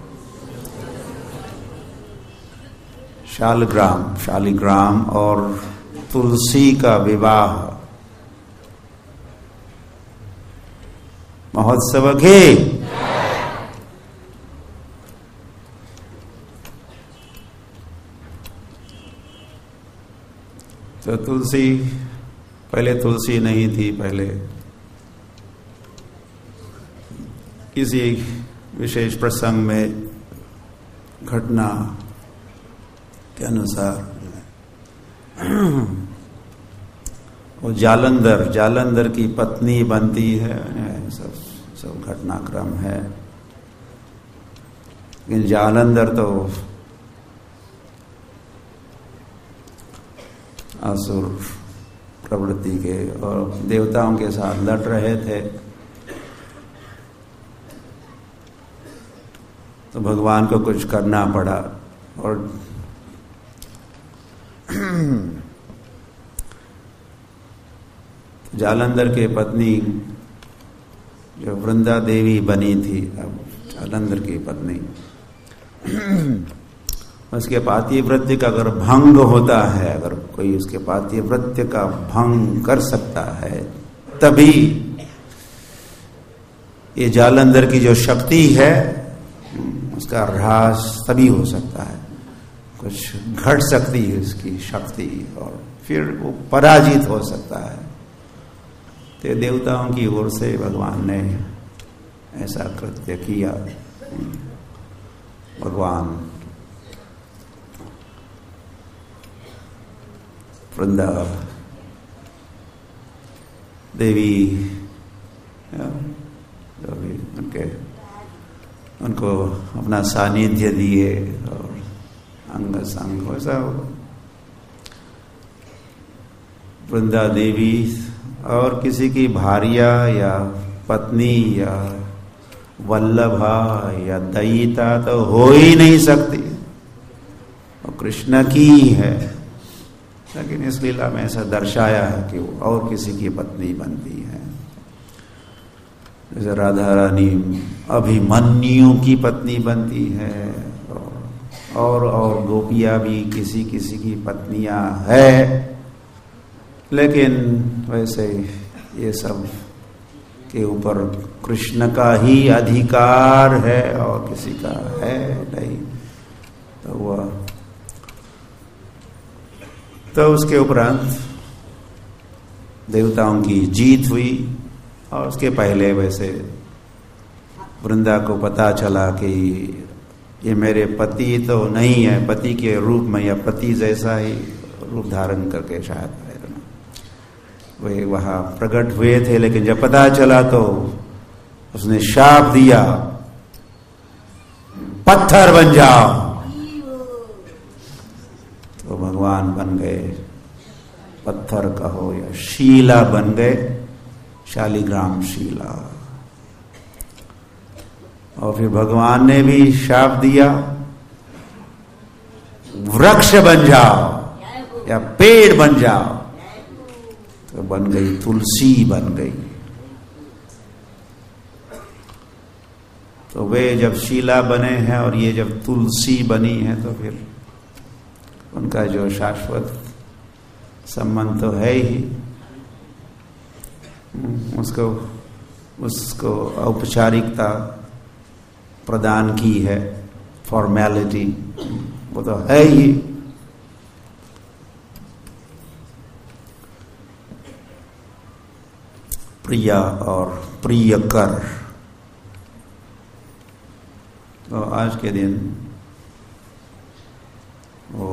A: शालिग्राम और तुलसी का विवाह महोत्सव के। तो पहले तुलसी नहीं थी, पहले किसी विशेष प्रसंग में घटना के अनुसार वो जालंधर की पत्नी बनती है, सब घटनाक्रम है। लेकिन जालंधर तो असुर प्रवृत्ति के और देवताओं के साथ लड़ रहे थे, तो भगवान को कुछ करना पड़ा। और जालंधर के पत्नी जो वृंदा देवी बनी थी, अब जालंधर की पत्नी, उसके पातिव्रत्य का अगर भंग होता है, अगर कोई उसके पातिव्रत्य का भंग कर सकता है, तभी ये जालंधर की जो शक्ति है उसका ह्रास तभी हो सकता है, कुछ घट सकती है उसकी शक्ति और फिर वो पराजित हो सकता है। तो देवताओं की ओर से भगवान ने ऐसा कृत्य किया। भगवान वृंदा देवी जो भी उनको अपना सानिध्य दिए और अंग संग वैसा वृंदा देवी और किसी की भार्या या पत्नी या वल्लभा या दयिता तो हो ही नहीं सकती, और कृष्ण की है। लेकिन इस लीला में ऐसा दर्शाया है कि वो और किसी की पत्नी बनती है। जैसे राधा रानी अभिमन्यु की पत्नी बनती है, और गोपियां भी किसी किसी की पत्नियां है। लेकिन वैसे ये सब के ऊपर कृष्ण का ही अधिकार है और किसी का है नहीं, तो उसके उपरांत देवताओं की जीत हुई। और उसके पहले वैसे वृंदा को पता चला कि ये मेरे पति तो नहीं है, पति के रूप में या पति जैसा ही रूप धारण करके शायद वे वहां प्रकट हुए थे, लेकिन जब पता चला तो उसने शाप दिया, पत्थर बन जाओ। तो भगवान बन गए, पत्थर कहो या शीला बन गए, शालिग्राम शीला। और फिर भगवान ने भी शाप दिया, वृक्ष बन जाओ या पेड़ बन जाओ। तो बन गई, तुलसी बन गई। तो वे जब शीला बने हैं और ये जब तुलसी बनी है, तो फिर उनका जो शाश्वत संबंध तो है ही। उसको औपचारिकता प्रदान की है, फॉर्मेलिटी वो तो है ही। प्रिया और प्रियकर। तो आज के दिन वो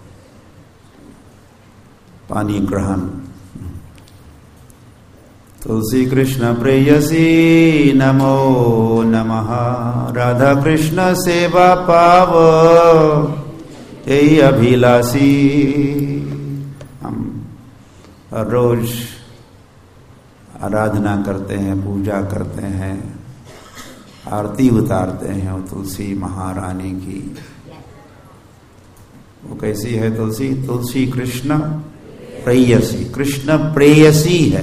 A: पानी ग्रहण, तुलसी कृष्ण प्रेयसी नमो नमः, राधा कृष्ण सेवा पाव यही अभिलाषी। हम हर रोज आराधना करते हैं, पूजा करते हैं, आरती उतारते हैं वो तुलसी महारानी की। वो कैसी है तुलसी? तुलसी कृष्ण प्रेयसी, कृष्ण प्रेयसी है,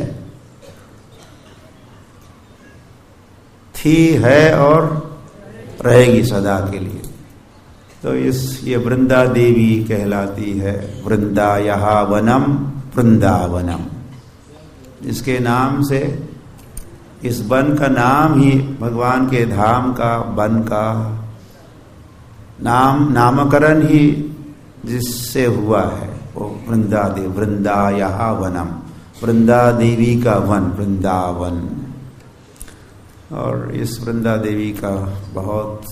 A: थी, है और रहेगी सदा के लिए। तो ये वृंदा देवी कहलाती है, वृंदायः वनम वृंदावनम। इसके नाम से, इस वन का नाम ही भगवान के धाम का, वन का नामकरण ही जिससे हुआ है वो वृंदा देवी, वृंदायः वनम, वृंदा देवी का वन, वृंदावन। और इस वृंदा देवी का बहुत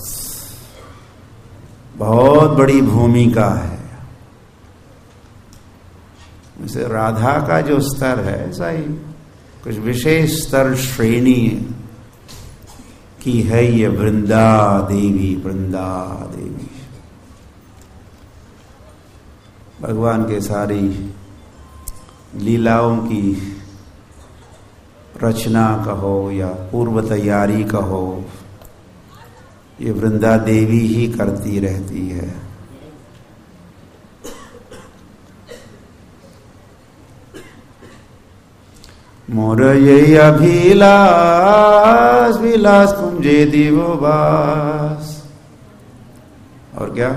A: बहुत बड़ी भूमिका है। जैसे राधा का जो स्तर है, ऐसा ही कुछ विशेष स्तर श्रेणी की है ये वृंदा देवी। वृंदा देवी भगवान के सारी लीलाओं की रचना कहो या पूर्व तैयारी कहो, ये वृंदा देवी ही करती रहती है। मोर ये अभिलाष विलास कुंजे दिवो बास। और क्या?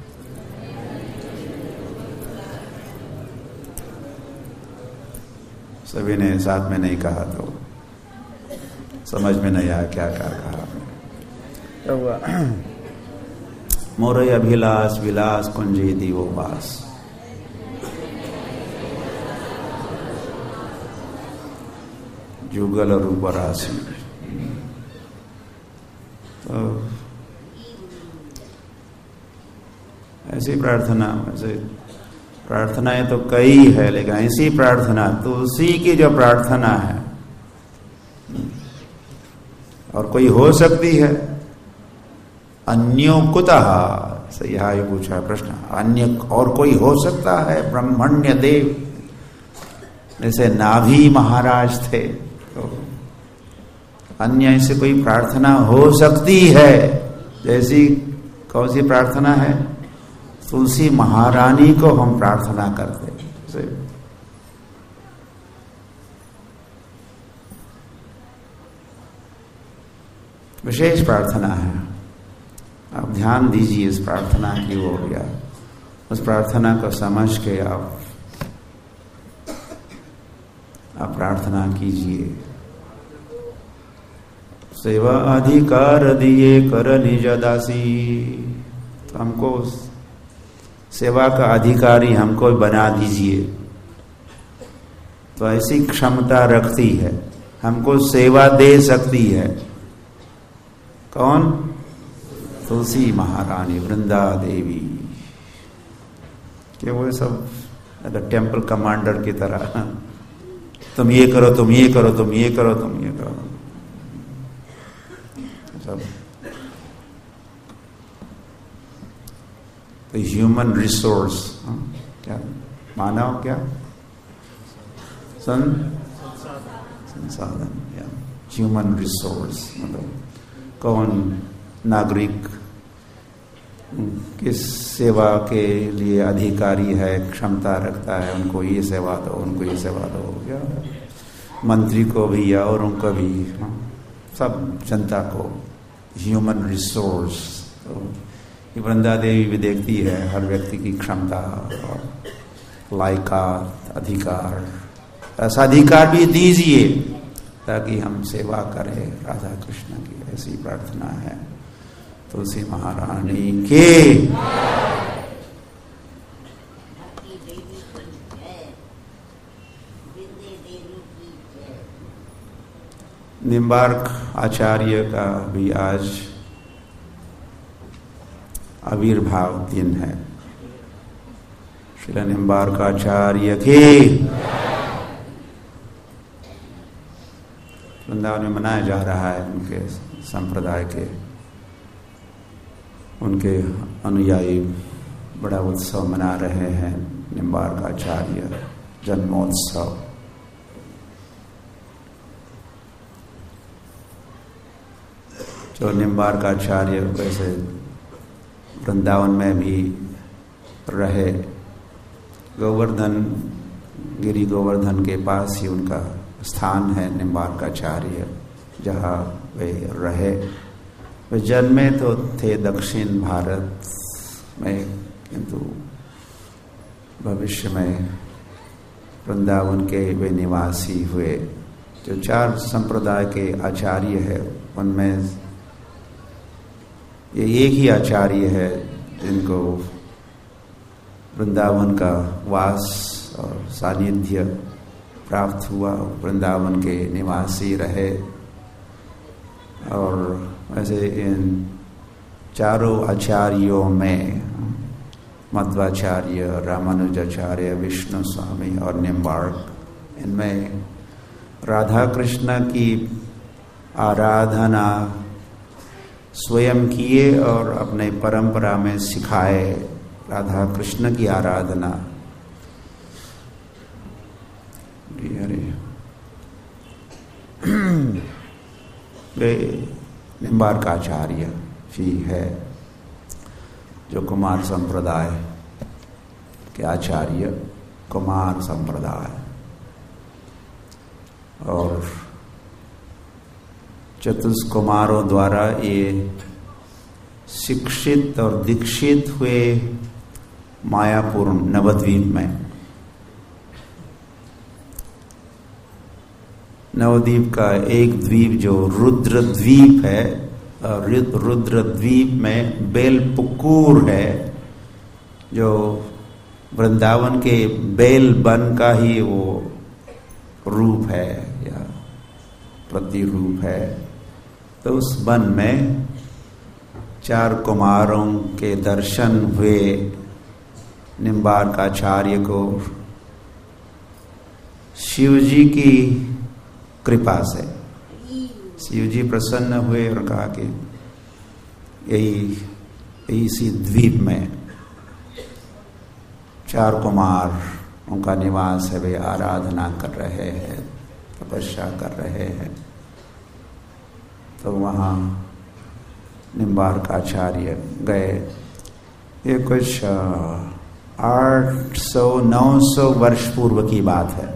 A: सभी ने साथ में नहीं कहा तो समझ में नहीं आया क्या कहा। मोर ये अभिलाष विलास कुंजे दिवो बास। जुगल रूप राशि। तो ऐसी प्रार्थना, वैसे प्रार्थनाएं तो कई है, लेकिन ऐसी प्रार्थना तुलसी की जो प्रार्थना है और कोई हो सकती है? अन्यो कुतः, से यहाँ ये पूछा प्रश्न, अन्य और कोई हो सकता है? ब्रह्मण्य देव जैसे नाभि महाराज थे, तो अन्य ऐसे कोई प्रार्थना हो सकती है? जैसी कौन सी प्रार्थना है? तुलसी महारानी को हम प्रार्थना करते हैं। विशेष प्रार्थना है, आप ध्यान दीजिए इस प्रार्थना की ओर, या उस प्रार्थना को समझ के आप प्रार्थना कीजिए। सेवा अधिकार दिए कर निज दासी। तो हमको सेवा का अधिकारी हमको बना दीजिए। तो ऐसी क्षमता रखती है, हमको सेवा दे सकती है। कौन? तुलसी महारानी, वृंदा देवी। कि वो सब टेम्पल कमांडर की तरह, तुम ये करो, तुम ये करो, तुम ये करो, तुम ये करो, सब। तो ह्यूमन रिसोर्स, क्या मानव, क्या संसाधन, या ह्यूमन रिसोर्स, मतलब कौन नागरिक किस सेवा के लिए अधिकारी है, क्षमता रखता है, उनको ये सेवा दो, उनको ये सेवा दो, या मंत्री को भी या औरों को भी, सब जनता को ह्यूमन रिसोर्स। तो वृंदा देवी भी देखती है हर व्यक्ति की क्षमता और लायकात, अधिकार। ऐसा अधिकार भी दीजिए ताकि हम सेवा करें राधा कृष्ण की, ऐसी प्रार्थना है तुलसी महारानी के। निम्बार्क आचार्य का भी आज आविर्भाव दिन है। श्री निम्बार्क आचार्य के वृंदावन में मनाया जा रहा है। उनके संप्रदाय के, उनके अनुयायी बड़ा उत्सव मना रहे हैं, निम्बार्क आचार्य जन्मोत्सव। जो निम्बार्क आचार्य वैसे वृंदावन में भी रहे, गोवर्धन गिरी गोवर्धन के पास ही उनका स्थान है निम्बार्क आचार्य, जहाँ वे रहे। वे जन्मे तो थे दक्षिण भारत में, किंतु भविष्य में वृंदावन के वे निवासी हुए। जो 4 संप्रदाय के आचार्य है, उनमें ये एक ही आचार्य है जिनको वृंदावन का वास और सानिध्य प्राप्त हुआ, वृंदावन के निवासी रहे। और वैसे इन 4 आचार्यों में मध्वाचार्य, रामानुजाचार्य, विष्णु स्वामी और निम्बार्क, इनमें राधा कृष्ण की आराधना स्वयं किए और अपने परंपरा में सिखाए। राधा कृष्ण की आराधना, वे निम्बार्क आचार्य ही है, जो कुमार संप्रदाय के आचार्य, कुमार संप्रदाय। और चतुष्कुमारों द्वारा ये शिक्षित और दीक्षित हुए मायापुर नवद्वीप में। नवद्वीप का एक द्वीप जो रुद्र द्वीप है, रुद्र द्वीप में बेलपुकुर है, जो वृंदावन के बेल वन का ही वो रूप है या प्रतिरूप है। तो उस वन में 4 कुमारों के दर्शन हुए निम्बार्क आचार्य को शिवजी की कृपा से। शिवजी प्रसन्न हुए और कहा कि यही इसी द्वीप में 4 कुमार, उनका निवास है, वे आराधना कर रहे हैं, तपस्या कर रहे हैं। तो वहाँ निम्बार्क आचार्य गए। ये कुछ 800-900 वर्ष पूर्व की बात है,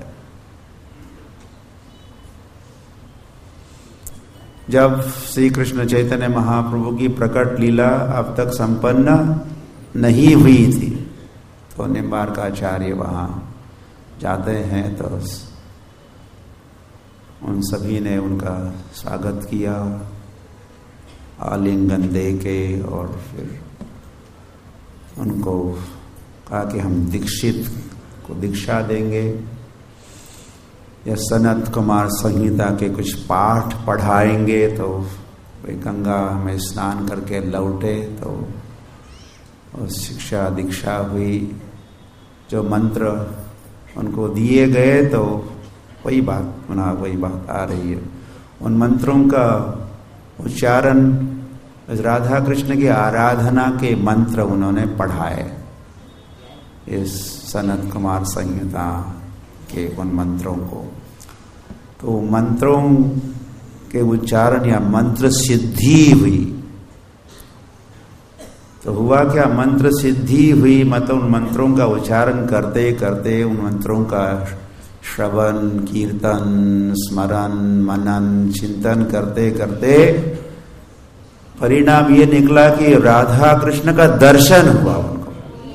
A: जब श्री कृष्ण चैतन्य महाप्रभु की प्रकट लीला अब तक संपन्न नहीं हुई थी। तो निम्बार्क आचार्य वहाँ जाते हैं तो उन सभी ने उनका स्वागत किया, आलिंगन दे के, और फिर उनको कहा कि हम दीक्षित को दीक्षा देंगे या सनत कुमार संहिता के कुछ पाठ पढ़ाएंगे। तो वे गंगा में स्नान करके लौटे तो शिक्षा दीक्षा हुई। जो मंत्र उनको दिए गए तो वही बात आ रही है। उन मंत्रों का उच्चारण राधा कृष्ण की आराधना के मंत्र उन्होंने पढ़ाए इस सनत कुमार संहिता के उन मंत्रों को। तो मंत्रों के उच्चारण या मंत्र सिद्धि हुई। तो हुआ क्या, मंत्र सिद्धि हुई, मतलब उन मंत्रों का उच्चारण करते करते, उन मंत्रों का श्रवण कीर्तन स्मरण मनन चिंतन करते करते परिणाम ये निकला कि राधा कृष्ण का दर्शन हुआ उनको।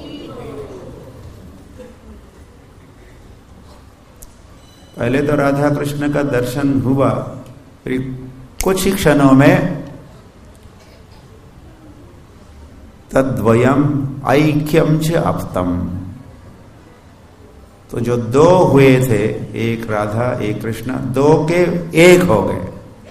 A: पहले तो राधा कृष्ण का दर्शन हुआ, फिर कुछ ही क्षणों में तद्वयम ऐक्यम च अप्तम। तो जो दो हुए थे, एक राधा एक कृष्ण, दो के एक हो गए।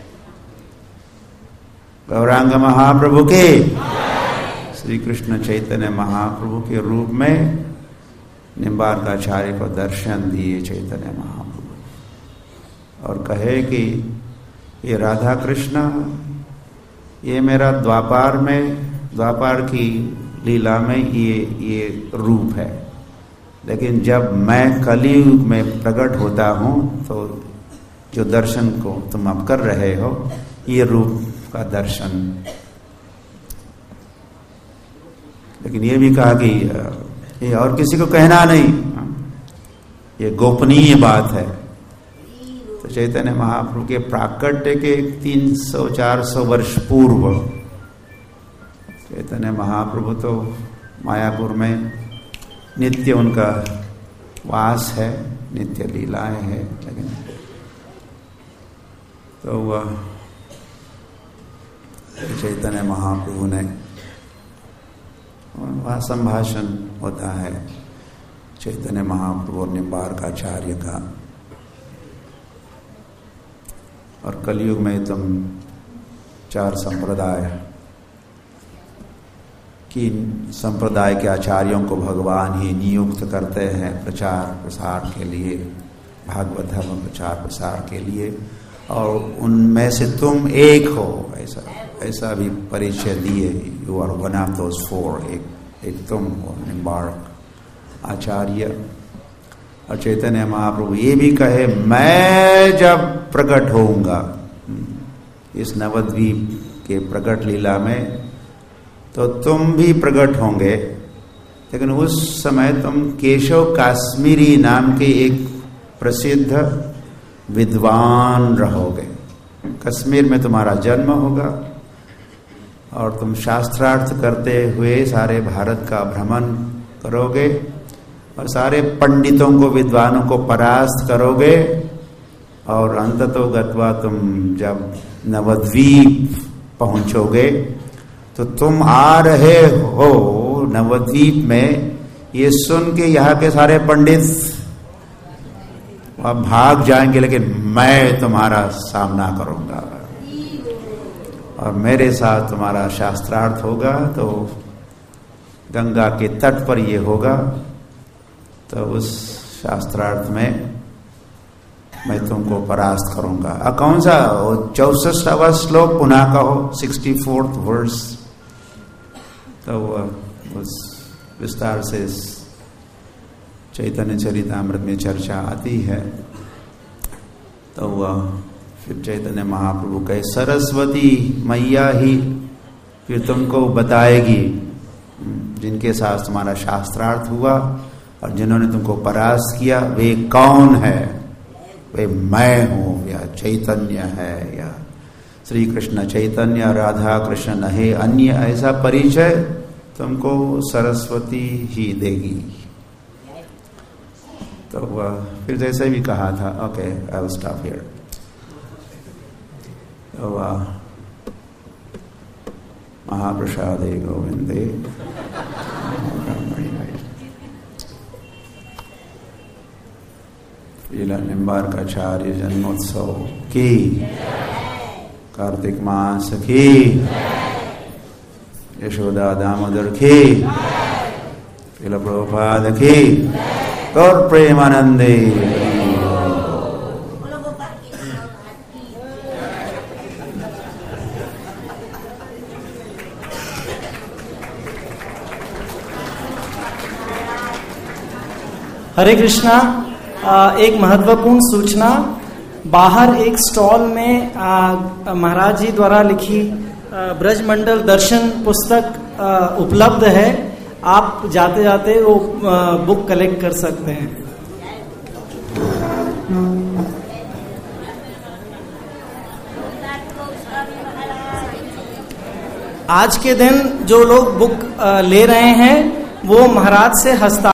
A: गौरांग महाप्रभु के, श्री कृष्ण चैतन्य महाप्रभु के रूप में निम्बार्काचार्य को दर्शन दिए चैतन्य महाप्रभु और कहे कि ये राधा कृष्ण, ये मेरा द्वापार की लीला में ये रूप है, लेकिन जब मैं कलियुग में प्रकट होता हूं तो जो दर्शन को तुम अब कर रहे हो, ये रूप का दर्शन। लेकिन ये भी कहा कि ये और किसी को कहना नहीं, ये गोपनीय बात है। तो चैतन्य महाप्रभु के प्राकट्य के 300-400 वर्ष पूर्व चैतन्य महाप्रभु तो मायापुर में नित्य उनका वास है, नित्य लीलाएं हैं। लेकिन तो वह चैतन्य महाप्रभु ने वह संभाषण होता है चैतन्य महाप्रभु और निम्बार्काचार्य का। और कलयुग में तुम 4 संप्रदाय कि संप्रदाय के आचार्यों को भगवान ही नियुक्त करते हैं प्रचार प्रसार के लिए, भागवत धर्म प्रचार प्रसार के लिए, और उनमें से तुम एक हो, ऐसा भी परिचय दिए। You are one of those 4, एक तुम हो निम्बार्क आचार्य। और चैतन्य महाप्रभु ये भी कहे, मैं जब प्रकट होऊंगा इस नवद्वीप के प्रकट लीला में तो तुम भी प्रकट होंगे, लेकिन उस समय तुम केशव काश्मीरी नाम के एक प्रसिद्ध विद्वान रहोगे। कश्मीर में तुम्हारा जन्म होगा और तुम शास्त्रार्थ करते हुए सारे भारत का भ्रमण करोगे और सारे पंडितों को विद्वानों को परास्त करोगे, और अंततो गत्वा तुम जब नवद्वीप पहुंचोगे तो तुम आ रहे हो नवद्वीप में, ये सुन के यहाँ के सारे पंडित वहां भाग जाएंगे, लेकिन मैं तुम्हारा सामना करूंगा और मेरे साथ तुम्हारा शास्त्रार्थ होगा। तो गंगा के तट पर ये होगा, तो उस शास्त्रार्थ में मैं तुमको परास्त करूंगा। कौन सा 64वां श्लोक पुनः कहो, 64th वर्स। तो उस विस्तार से चैतन्य चरितामृत में चर्चा आती है। तो वह फिर चैतन्य महाप्रभु कहे, सरस्वती मैया ही फिर तुमको बताएगी, जिनके साथ तुम्हारा शास्त्रार्थ हुआ और जिन्होंने तुमको परास्त किया वे कौन है। वे मैं हूं, या चैतन्य है, या श्री कृष्ण चैतन्य राधा कृष्ण नहीं अन्य, ऐसा परिचय तुमको सरस्वती ही देगी। तो वह फिर जैसे भी कहा था, okay I will stop here. तो महाप्रसादे गोविंदे श्रीला निम्बार्काचार्य जन्मोत्सव की, कार्तिक मास की, यशोदा दामोदर की, श्रील प्रभुपाद की, गौर प्रेमानंदे।
B: हरे कृष्णा। एक महत्वपूर्ण सूचना, बाहर एक स्टॉल में महाराज जी द्वारा लिखी ब्रजमंडल दर्शन पुस्तक उपलब्ध है। आप जाते जाते वो बुक कलेक्ट कर सकते हैं। आज के दिन जो लोग बुक ले रहे हैं वो महाराज से हस्ताक्षर